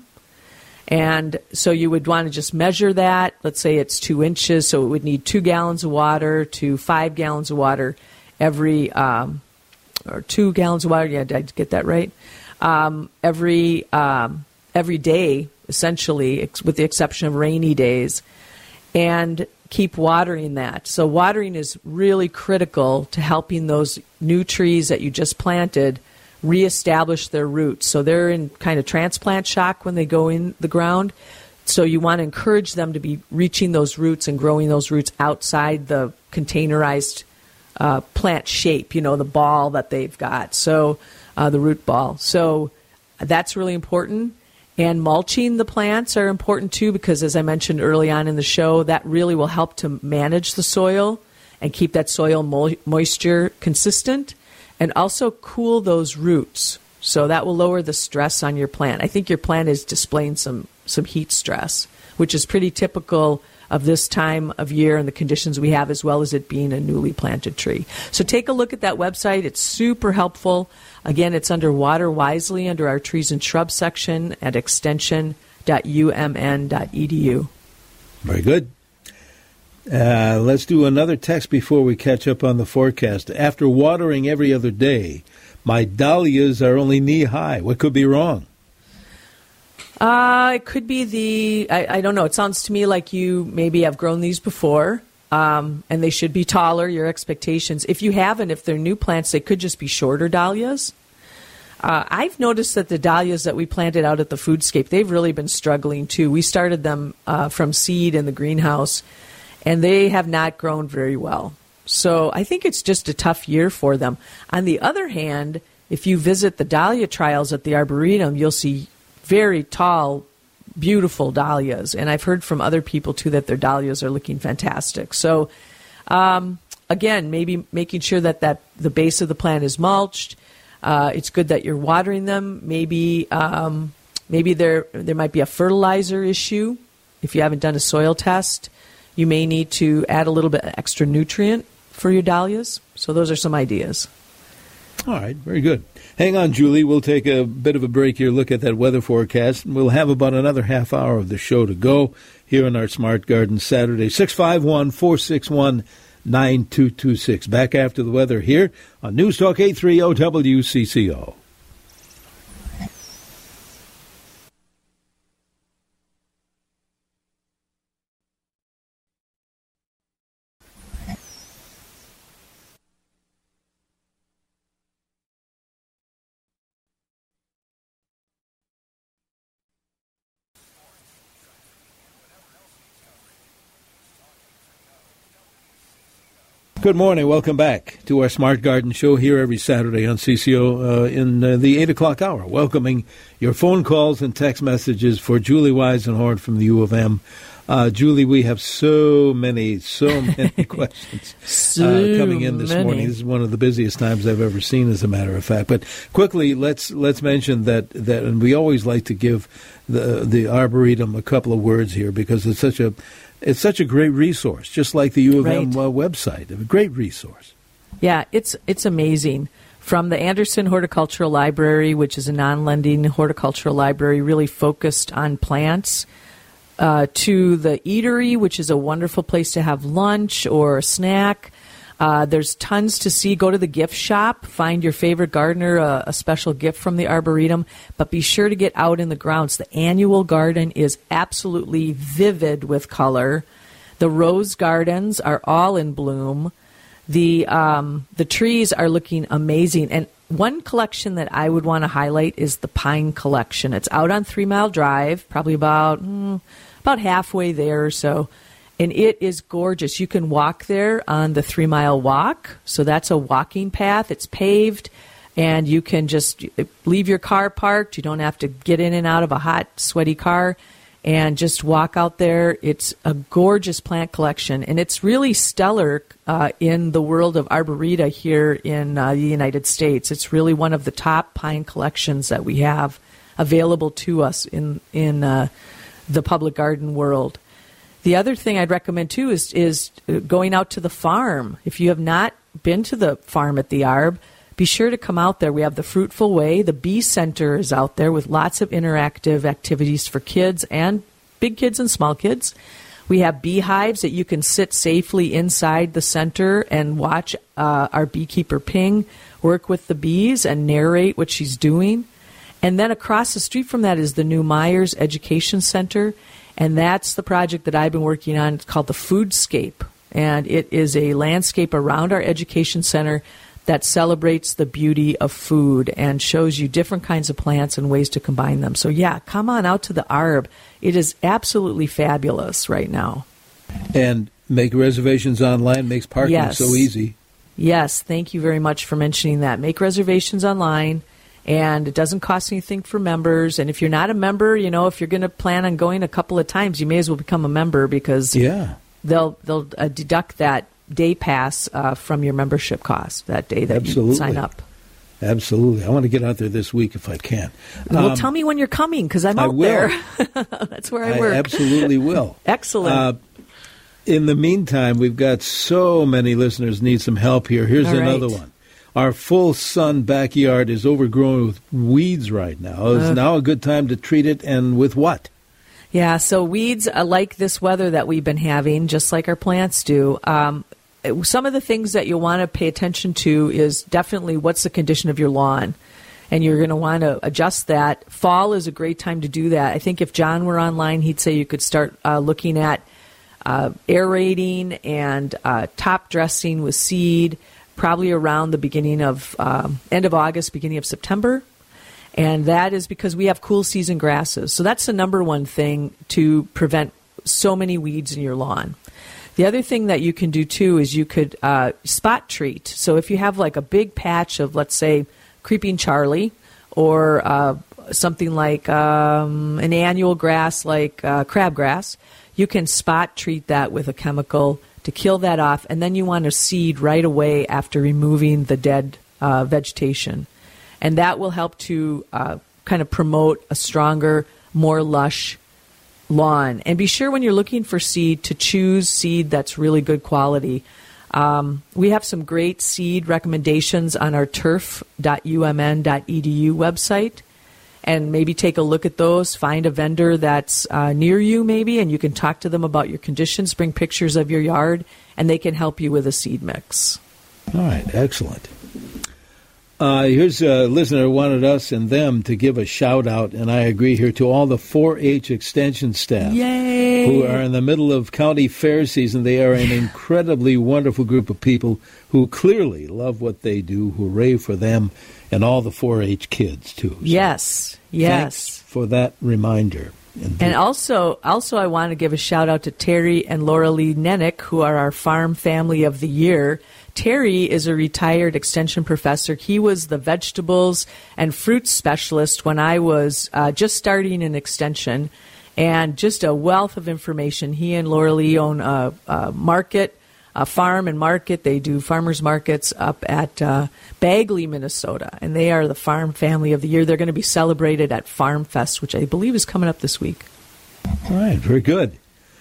And so you would want to just measure that. Let's say it's two inches, so it would need two gallons of water to five gallons of water every, um, or two gallons of water. Yeah, did I get that right? Um, every um, every day, essentially, ex- with the exception of rainy days. And keep watering that. So watering is really critical to helping those new trees that you just planted reestablish their roots. So they're in kind of transplant shock when they go in the ground. So you want to encourage them to be reaching those roots and growing those roots outside the containerized uh, plant shape, you know, the ball that they've got. So uh, the root ball. So that's really important. And mulching the plants are important too, because as I mentioned early on in the show, that really will help to manage the soil and keep that soil mo- moisture consistent, and also cool those roots. So that will lower the stress on your plant. I think your plant is displaying some, some heat stress, which is pretty typical of this time of year and the conditions we have, as well as it being a newly planted tree. So take a look at that website. It's super helpful. Again, it's under Water Wisely under our Trees and Shrubs section at extension dot u m n dot e d u. Very good. Uh, let's do another text before we catch up on the forecast. After watering every other day, my dahlias are only knee-high. What could be wrong? Uh, it could be the, I, I don't know, it sounds to me like you maybe have grown these before, um, and they should be taller, your expectations. If you haven't, if they're new plants, they could just be shorter dahlias. Uh, I've noticed that the dahlias that we planted out at the Foodscape, they've really been struggling too. We started them uh, from seed in the greenhouse, and they have not grown very well. So I think it's just a tough year for them. On the other hand, if you visit the dahlia trials at the Arboretum, you'll see very tall, beautiful dahlias. And I've heard from other people, too, that their dahlias are looking fantastic. So, um, again, maybe making sure that, that the base of the plant is mulched. Uh, it's good that you're watering them. Maybe um, maybe there there might be a fertilizer issue. If you haven't done a soil test, you may need to add a little bit extra nutrient for your dahlias. So those are some ideas. All right, very good. Hang on, Julie. We'll take a bit of a break here, look at that weather forecast, and we'll have about another half hour of the show to go here on our Smart Garden Saturday. six five one, four six one, nine two two six. Back after the weather here on News Talk eight thirty W C C O. Good morning. Welcome back to our Smart Garden Show here every Saturday on C C O uh, in uh, the eight o'clock hour. Welcoming your phone calls and text messages for Julie Weisenhorn from the U of M. Uh, Julie, we have so many, so many questions so uh, coming in this many. morning. This is one of the busiest times I've ever seen, as a matter of fact. But quickly, let's let's mention that, that and we always like to give the the Arboretum a couple of words here, because it's such a It's such a great resource, just like the U of M right. uh, website. A great resource. Yeah, it's it's amazing. From the Anderson Horticultural Library, which is a non-lending horticultural library really focused on plants, uh, to the eatery, which is a wonderful place to have lunch or a snack. Uh, there's tons to see. Go to the gift shop. Find your favorite gardener a, a special gift from the Arboretum. But be sure to get out in the grounds. The annual garden is absolutely vivid with color. The rose gardens are all in bloom. The um, the trees are looking amazing. And one collection that I would want to highlight is the Pine Collection. It's out on Three Mile Drive, probably about mm, about halfway there or so. And it is gorgeous. You can walk there on the Three Mile Walk. So that's a walking path. It's paved. And you can just leave your car parked. You don't have to get in and out of a hot, sweaty car. And just walk out there. It's a gorgeous plant collection. And it's really stellar uh, in the world of Arboreta here in uh, the United States. It's really one of the top pine collections that we have available to us in, in uh, the public garden world. The other thing I'd recommend, too, is is going out to the farm. If you have not been to the farm at the Arb, be sure to come out there. We have the Fruitful Way. The Bee Center is out there with lots of interactive activities for kids and big kids and small kids. We have beehives that you can sit safely inside the center and watch uh, our beekeeper Ping work with the bees and narrate what she's doing. And then across the street from that is the new Myers Education Center. And that's the project that I've been working on. It's called the Foodscape. And it is a landscape around our education center that celebrates the beauty of food and shows you different kinds of plants and ways to combine them. So, yeah, come on out to the Arb. It is absolutely fabulous right now. And make reservations online makes parking yes. so easy. Yes, thank you very much for mentioning that. Make reservations online. And it doesn't cost anything for members. And if you're not a member, you know, if you're going to plan on going a couple of times, you may as well become a member because yeah. they'll they'll uh, deduct that day pass uh, from your membership cost that day that Absolutely. you sign up. Absolutely. I want to get out there this week if I can. Well, um, tell me when you're coming because I'm I out will. there. That's where I, I work. absolutely will. Excellent. Uh, in the meantime, we've got so many listeners need some help here. Here's All another right. one. Our full sun backyard is overgrown with weeds right now. Is Uh. now a good time to treat it, and with what? Yeah, so weeds uh, like this weather that we've been having, just like our plants do. Um, some of the things that you'll want to pay attention to is definitely what's the condition of your lawn. And you're going to want to adjust that. Fall is a great time to do that. I think if John were online, he'd say you could start uh, looking at uh, aerating and uh, top dressing with seed, probably around the beginning of, um, end of August, beginning of September. And that is because we have cool season grasses. So that's the number one thing to prevent so many weeds in your lawn. The other thing that you can do, too, is you could uh, spot treat. So if you have like a big patch of, let's say, creeping Charlie or uh, something like um, an annual grass like uh, crabgrass, you can spot treat that with a chemical to kill that off, and then you want to seed right away after removing the dead uh, vegetation. And that will help to uh, kind of promote a stronger, more lush lawn. And be sure when you're looking for seed to choose seed that's really good quality. Um, we have some great seed recommendations on our turf dot u m n dot e d u website. And maybe take a look at those, find a vendor that's uh, near you maybe, and you can talk to them about your conditions, bring pictures of your yard, and they can help you with a seed mix. All right, excellent. Uh, here's a listener who wanted us and them to give a shout-out, and I agree here, to all the four H Extension staff. Yay! Who are in the middle of county fair season. They are an incredibly wonderful group of people who clearly love what they do. Hooray for them and all the four H kids, too. So Yes, yes. Thanks for that reminder. Indeed. And also, also, I want to give a shout-out to Terry and Laura Lee Nennick, who are our Farm Family of the Year. Terry is a retired extension professor. He was the vegetables and fruit specialist when I was uh, just starting in extension, and just a wealth of information. He and Laura Lee own a, a market, a farm and market. They do farmers markets up at uh, Bagley, Minnesota, and they are the Farm Family of the Year. They're going to be celebrated at Farm Fest, which I believe is coming up this week. All right, very good.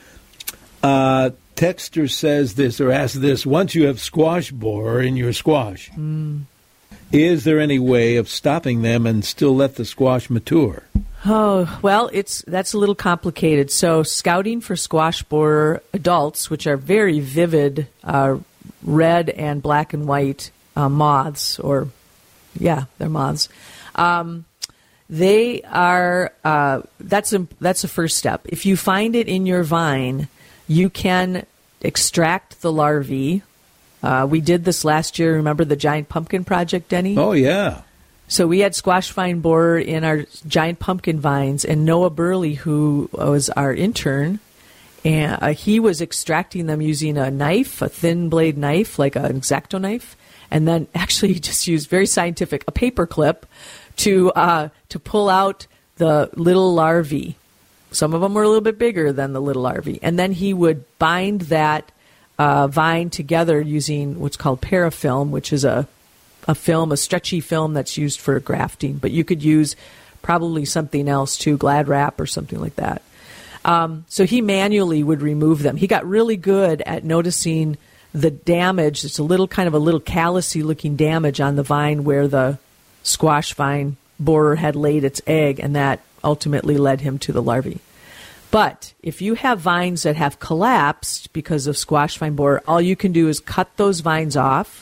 Uh, Texter says this, or asks this, once you have squash borer in your squash, mm. is there any way of stopping them and still let the squash mature? Oh, well, it's that's a little complicated. So scouting for squash borer adults, which are very vivid uh, red and black and white uh, moths, or, yeah, they're moths, um, they are, uh, that's a, that's a first step. If you find it in your vine, you can extract the larvae Uh, we did this last year. Remember the giant pumpkin project, Denny? Oh, yeah. So we had squash vine borer in our giant pumpkin vines, and Noah Burley, who was our intern, and uh, he was extracting them using a knife, a thin blade knife, like an X-Acto knife, and then actually he just used, very scientific, a paper clip to uh, to pull out the little larvae. Some of them were a little bit bigger than the little larvae. And then he would bind that uh, vine together using what's called parafilm, which is a, a film, a stretchy film that's used for grafting. But you could use probably something else too, Glad wrap or something like that. Um, so he manually would remove them. He got really good at noticing the damage. It's a little kind of a little callousy looking damage on the vine where the squash vine borer had laid its egg, and that ultimately led him to the larvae. But if you have vines that have collapsed because of squash vine borer, all you can do is cut those vines off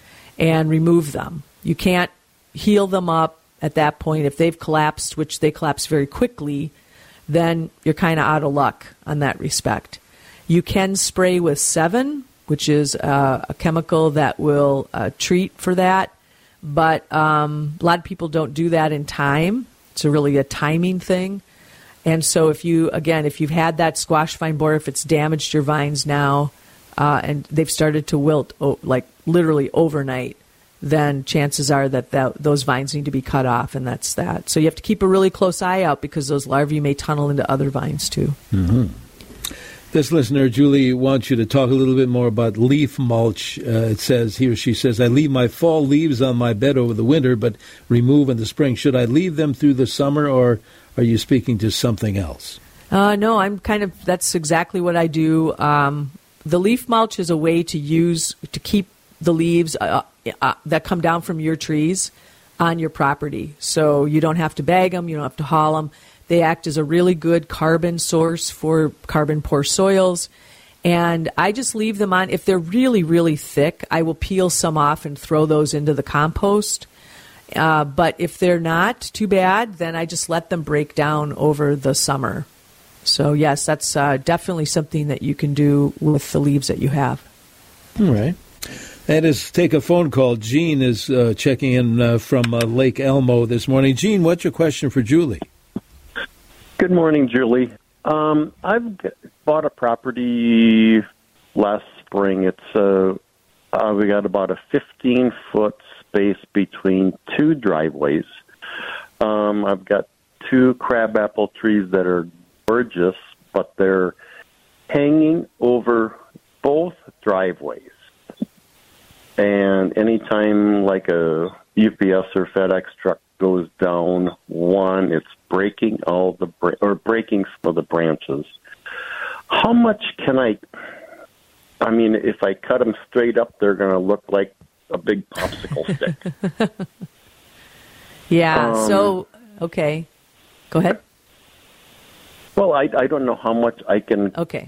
and remove them. You can't heal them up at that point. If they've collapsed, which they collapse very quickly, then you're kind of out of luck on that respect. You can spray with Sevin, which is uh, a chemical that will uh, treat for that. But um, a lot of people don't do that in time. It's a really a timing thing. And so if you, again, if you've had that squash vine borer, if it's damaged your vines now uh, and they've started to wilt oh, like literally overnight, then chances are that, that those vines need to be cut off, and that's that. So you have to keep a really close eye out because those larvae may tunnel into other vines too. Mm-hmm. This listener, Julie, wants you to talk a little bit more about leaf mulch. Uh, it says, he or she says, I leave my fall leaves on my bed over the winter, but remove in the spring. Should I leave them through the summer, or are you speaking to something else? Uh, no, I'm kind of, that's exactly what I do. Um, the leaf mulch is a way to use, to keep the leaves uh, uh, that come down from your trees on your property. So you don't have to bag them, you don't have to haul them. They act as a really good carbon source for carbon-poor soils. And I just leave them on. If they're really, really thick, I will peel some off and throw those into the compost. Uh, but if they're not too bad, then I just let them break down over the summer. So, yes, that's uh, definitely something that you can do with the leaves that you have. All right. That is, take a phone call. Jean is uh, checking in uh, from uh, Lake Elmo this morning. Jean, what's your question for Julie? Good morning, Julie. Um, I've bought a property last spring. It's uh, uh, we got about a fifteen-foot space between two driveways. Um, I've got two crabapple trees that are gorgeous, but they're hanging over both driveways. And anytime like a U P S or FedEx truck goes down one, it's breaking all the bra- or breaking some of the branches. How much can I? I mean, if I cut them straight up, they're going to look like a big popsicle stick. Yeah. Um, so okay, go ahead. Well, I I don't know how much I can. Okay.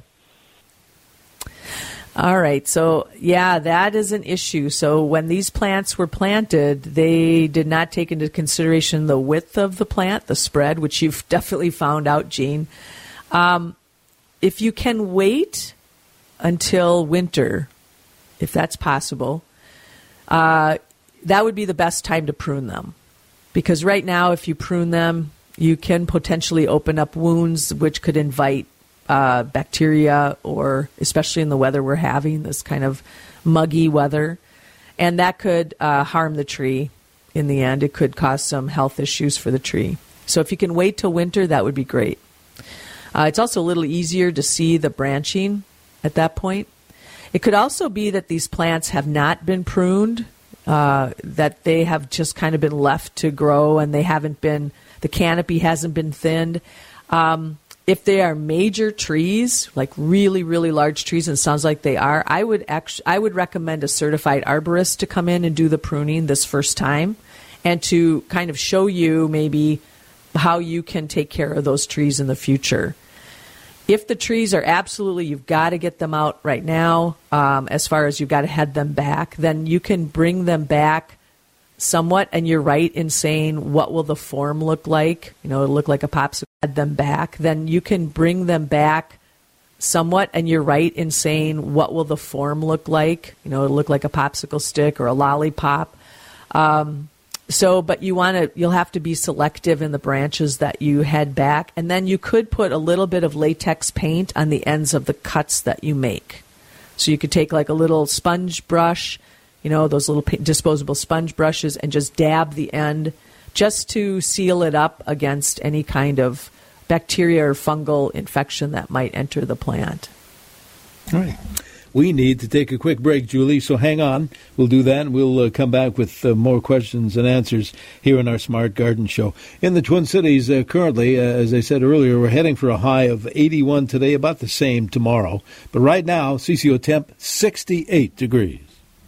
All right. So, yeah, that is an issue. So when these plants were planted, they did not take into consideration the width of the plant, the spread, which you've definitely found out, Jean. Um, if you can wait until winter, if that's possible, uh, that would be the best time to prune them. Because right now, if you prune them, you can potentially open up wounds, which could invite Uh, bacteria, or especially in the weather we're having, this kind of muggy weather. And that could uh, harm the tree in the end. It could cause some health issues for the tree. So if you can wait till winter, that would be great. Uh, it's also a little easier to see the branching at that point. It could also be that these plants have not been pruned, uh, that they have just kind of been left to grow and they haven't been, the canopy hasn't been thinned. Um, If they are major trees, like really, really large trees, and it sounds like they are, I would actually, I would recommend a certified arborist to come in and do the pruning this first time, and to kind of show you maybe how you can take care of those trees in the future. If the trees are absolutely, you've got to get them out right now, um, as far as you've got to head them back, then you can bring them back somewhat, and you're right in saying, what will the form look like? You know, it'll look like a popsicle. Head them back, then you can bring them back somewhat, and you're right in saying, what will the form look like? You know, it'll look like a popsicle stick or a lollipop. Um, so, but you want to, you'll have to be selective in the branches that you head back. And then you could put a little bit of latex paint on the ends of the cuts that you make. So you could take like a little sponge brush, you know, those little disposable sponge brushes, and just dab the end just to seal it up against any kind of bacteria or fungal infection that might enter the plant. All right. We need to take a quick break, Julie, so hang on. We'll do that, and we'll uh, come back with uh, more questions and answers here in our Smart Garden Show. In the Twin Cities, uh, currently, uh, as I said earlier, we're heading for a high of eighty-one today, about the same tomorrow. But right now, C C O temp, sixty-eight degrees.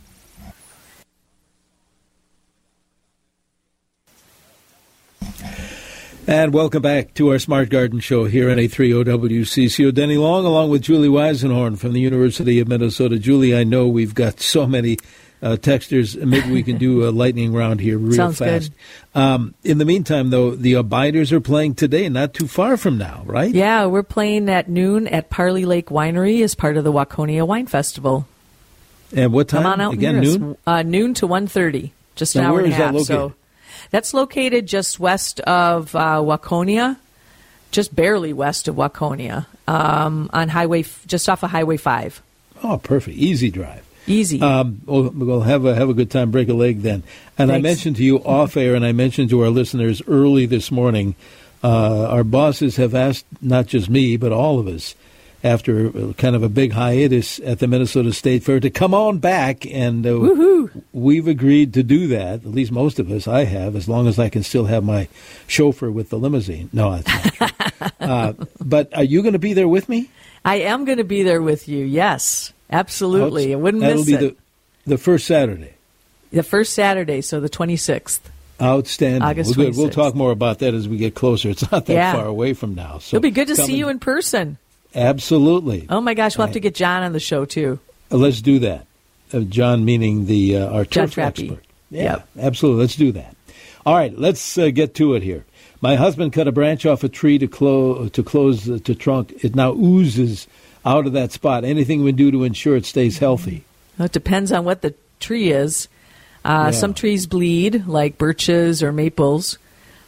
And welcome back to our Smart Garden Show here on A three O W C C O. Denny Long, along with Julie Weisenhorn from the University of Minnesota. Julie, I know we've got so many uh, texters. Maybe we can do a lightning round here real Sounds fast. Good. Um, in the meantime, though, the Abiders are playing today, not too far from now, right? Yeah, we're playing at noon at Parley Lake Winery as part of the Waconia Wine Festival. And what time? Come on out Again, and hear us. noon? Uh, noon to one thirty, just an Now, hour where and a is that half. located? So that's located just west of uh, Waconia, just barely west of Waconia, um, on highway, just off of Highway five. Oh, perfect. Easy drive. Easy. Um, we'll, we'll have a have a good time, break a leg then. And Thanks. I mentioned to you off air, and I mentioned to our listeners early this morning, uh, our bosses have asked not just me, but all of us, after kind of a big hiatus at the Minnesota State Fair, to come on back, and uh, Woohoo. we've agreed to do that. At least most of us, I have, as long as I can still have my chauffeur with the limousine. No, that's not true. uh, but are you going to be there with me? I am going to be there with you, yes. Absolutely. I wouldn't That'll miss be it. the, the first Saturday. The first Saturday, so the twenty-sixth. Outstanding. August well, good. We'll twenty-sixth. talk more about that as we get closer. It's not that Yeah. far away from now. So It'll be good to come see and- you in person. Absolutely. Oh, my gosh, we'll have Right. to get John on the show, too. Uh, let's do that. Uh, John meaning the uh, our John turf Trappe. expert. Yeah, Yep. absolutely. Let's do that. All right, let's uh, get to it here. My husband cut a branch off a tree to, clo- to close the to trunk. It now oozes out of that spot. Anything we do to ensure it stays healthy? Well, it depends on what the tree is. Uh, Yeah. Some trees bleed, like birches or maples.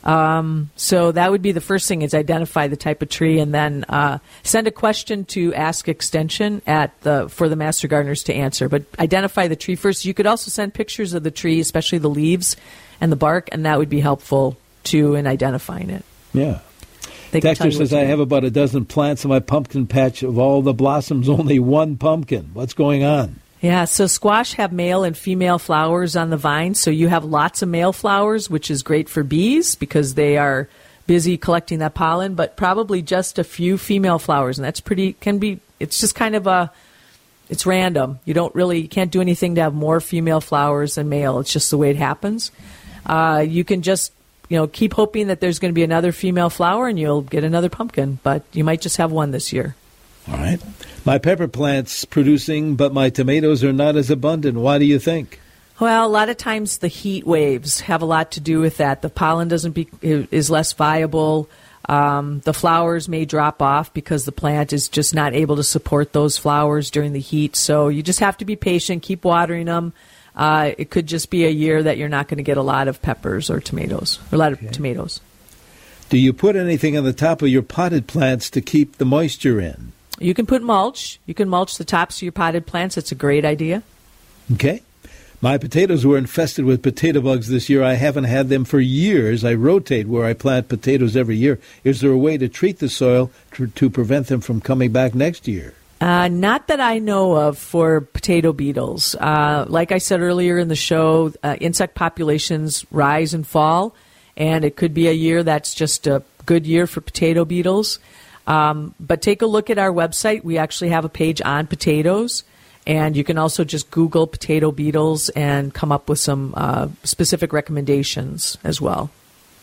Um, so that would be the first thing, is identify the type of tree, and then uh, send a question to Ask Extension at the for the Master Gardeners to answer. But identify the tree first. You could also send pictures of the tree, especially the leaves and the bark, and that would be helpful too in identifying it. Yeah. They can tell Texter you says, what I to do. have about a dozen plants in my pumpkin patch. Of all the blossoms, only one pumpkin. What's going on? Yeah, so squash have male and female flowers on the vine. So you have lots of male flowers, which is great for bees because they are busy collecting that pollen, but probably just a few female flowers. And that's pretty, can be, it's just kind of a, it's random. You don't really, you can't do anything to have more female flowers than male. It's just the way it happens. Uh, you can just, you know, keep hoping that there's going to be another female flower and you'll get another pumpkin, but you might just have one this year. All right. My pepper plant's producing, but my tomatoes are not as abundant. Why do you think? Well, a lot of times the heat waves have a lot to do with that. The pollen doesn't be is less viable. Um, the flowers may drop off because the plant is just not able to support those flowers during the heat. So you just have to be patient, keep watering them. Uh, it could just be a year that you're not going to get a lot of peppers or tomatoes, or a lot of tomatoes. Do you put anything on the top of your potted plants to keep the moisture in? You can put mulch. You can mulch the tops of your potted plants. It's a great idea. Okay. My potatoes were infested with potato bugs this year. I haven't had them for years. I rotate where I plant potatoes every year. Is there a way to treat the soil to, to prevent them from coming back next year? Uh, not that I know of for potato beetles. Uh, like I said earlier in the show, uh, insect populations rise and fall, and it could be a year that's just a good year for potato beetles. Um, but take a look at our website. We actually have a page on potatoes, and you can also just Google potato beetles and come up with some uh, specific recommendations as well.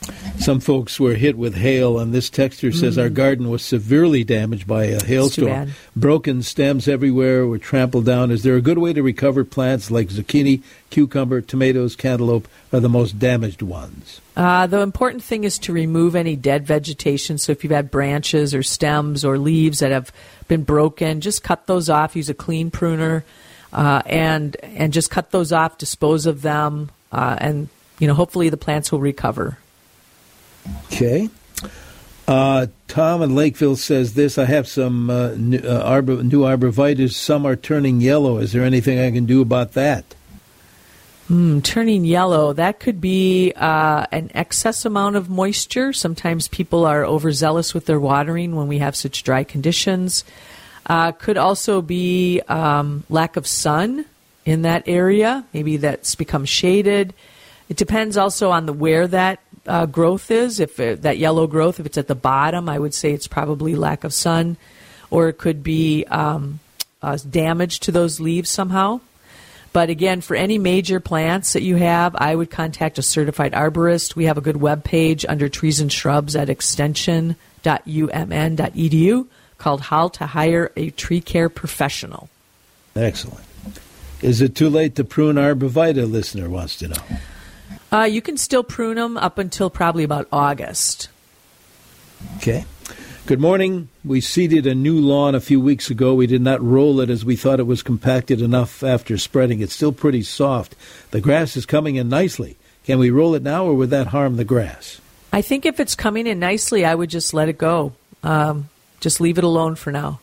Some folks were hit with hail, and this texter says Mm. our garden was severely damaged by a hailstorm. bad. Broken stems everywhere were trampled down. Is there a good way to recover plants like zucchini, cucumber, tomatoes, cantaloupe are the most damaged ones? Uh, the important thing is to remove any dead vegetation. So if you've had branches or stems or leaves that have been broken, just cut those off. Use a clean pruner, uh, and and just cut those off. Dispose of them, uh, and you know hopefully the plants will recover. Okay. Uh, Tom in Lakeville says this. I have some uh, new, uh, arbor, new arborvitaes. Some are turning yellow. Is there anything I can do about that? Mm, turning yellow, that could be uh, an excess amount of moisture. Sometimes people are overzealous with their watering when we have such dry conditions. Uh, could also be um, lack of sun in that area. Maybe that's become shaded. It depends also on the where that uh, growth is. If it, that yellow growth, if it's at the bottom, I would say it's probably lack of sun, or it could be um, uh, damage to those leaves somehow. But again, for any major plants that you have, I would contact a certified arborist. We have a good web page under trees and shrubs at extension dot u m n dot e d u called How to Hire a Tree Care Professional. Excellent. Is it too late to prune arborvitae, listener wants to know? Uh, you can still prune them up until probably about August. Okay. Good morning. We seeded a new lawn a few weeks ago. We did not roll it as we thought it was compacted enough after spreading. It's still pretty soft. The grass is coming in nicely. Can we roll it now, or would that harm the grass? I think if it's coming in nicely, I would just let it go. Um, just leave it alone for now.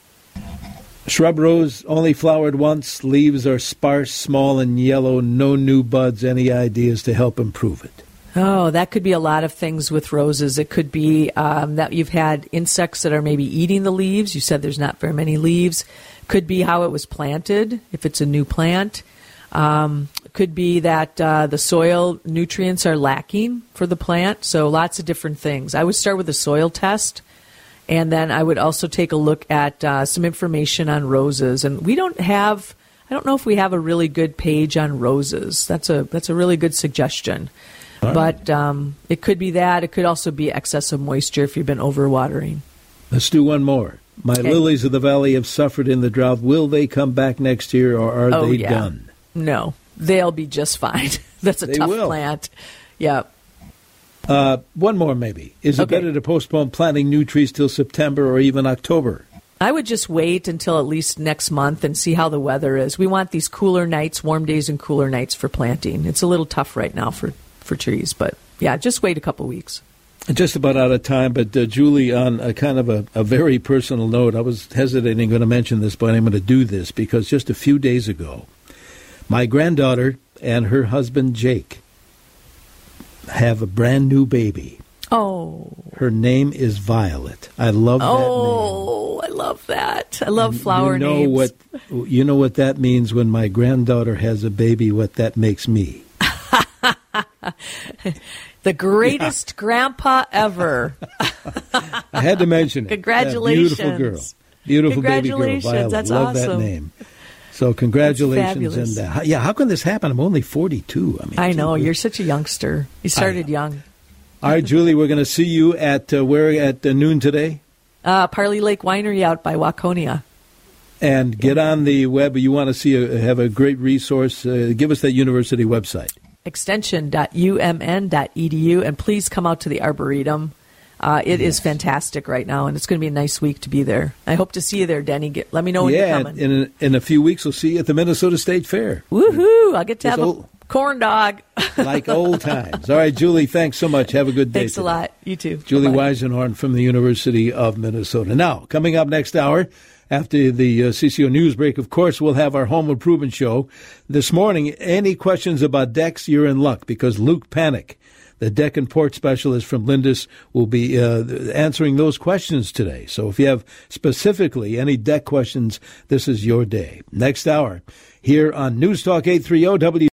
Shrub rose only flowered once. Leaves are sparse, small, and yellow. No new buds. Any ideas to help improve it? Oh, that could be a lot of things with roses. It could be um, that you've had insects that are maybe eating the leaves. You said there's not very many leaves. Could be how it was planted, if it's a new plant. Um, could be that uh, the soil nutrients are lacking for the plant. So lots of different things. I would start with a soil test, and then I would also take a look at uh, some information on roses. And we don't have, I don't know if we have a really good page on roses. That's a that's a really good suggestion. Right. But um, it could be that. It could also be excess of moisture if you've been overwatering. Let's do one more. My okay. lilies of the valley have suffered in the drought. Will they come back next year, or are oh, they yeah. done? No, they'll be just fine. That's a they tough will. plant. Yeah. Uh, one more, maybe. Is it okay. better to postpone planting new trees till September or even October? I would just wait until at least next month and see how the weather is. We want these cooler nights, warm days and cooler nights for planting. It's a little tough right now for, for trees, but yeah, just wait a couple weeks. Just about out of time, but uh, Julie, on a kind of a, a very personal note, I was hesitating going to mention this, but I'm going to do this because just a few days ago, my granddaughter and her husband, Jake, have a brand new baby. Oh. Her name is Violet. I love that oh, name. Oh, I love that. I love and flower you know names. What, you know what that means when my granddaughter has a baby, what that makes me. The greatest yeah. grandpa ever. I had to mention it. Congratulations. That beautiful girl. Beautiful baby girl, Violet. That's Love awesome. that name. So congratulations. And uh, yeah, how can this happen? I'm only forty-two. I mean, I know. You're such a youngster. You started young. All right, Julie, we're going to see you at uh, where at uh, noon today? Uh, Parley Lake Winery out by Waconia. And get on the web. You want to see a, have a great resource. Uh, give us that university website. extension dot u m n dot e d u. And please come out to the Arboretum. Uh, it yes. is fantastic right now, and it's going to be a nice week to be there. I hope to see you there, Denny. Get, let me know when yeah, you're coming. in a, in a few weeks, we'll see you at the Minnesota State Fair. Woohoo! I'll get to It's have old, a corn dog. like old times. All right, Julie, thanks so much. Have a good day. Thanks today. a lot. You too. Julie Bye-bye. Weisenhorn from the University of Minnesota. Now, coming up next hour, after the uh, C C O news break, of course, we'll have our Home Improvement Show. This morning, any questions about decks, you're in luck, because Luke Panic, the deck and porch specialist from Lindus, will be uh, answering those questions today. So if you have specifically any deck questions, this is your day. Next hour, here on News Talk eight thirty W.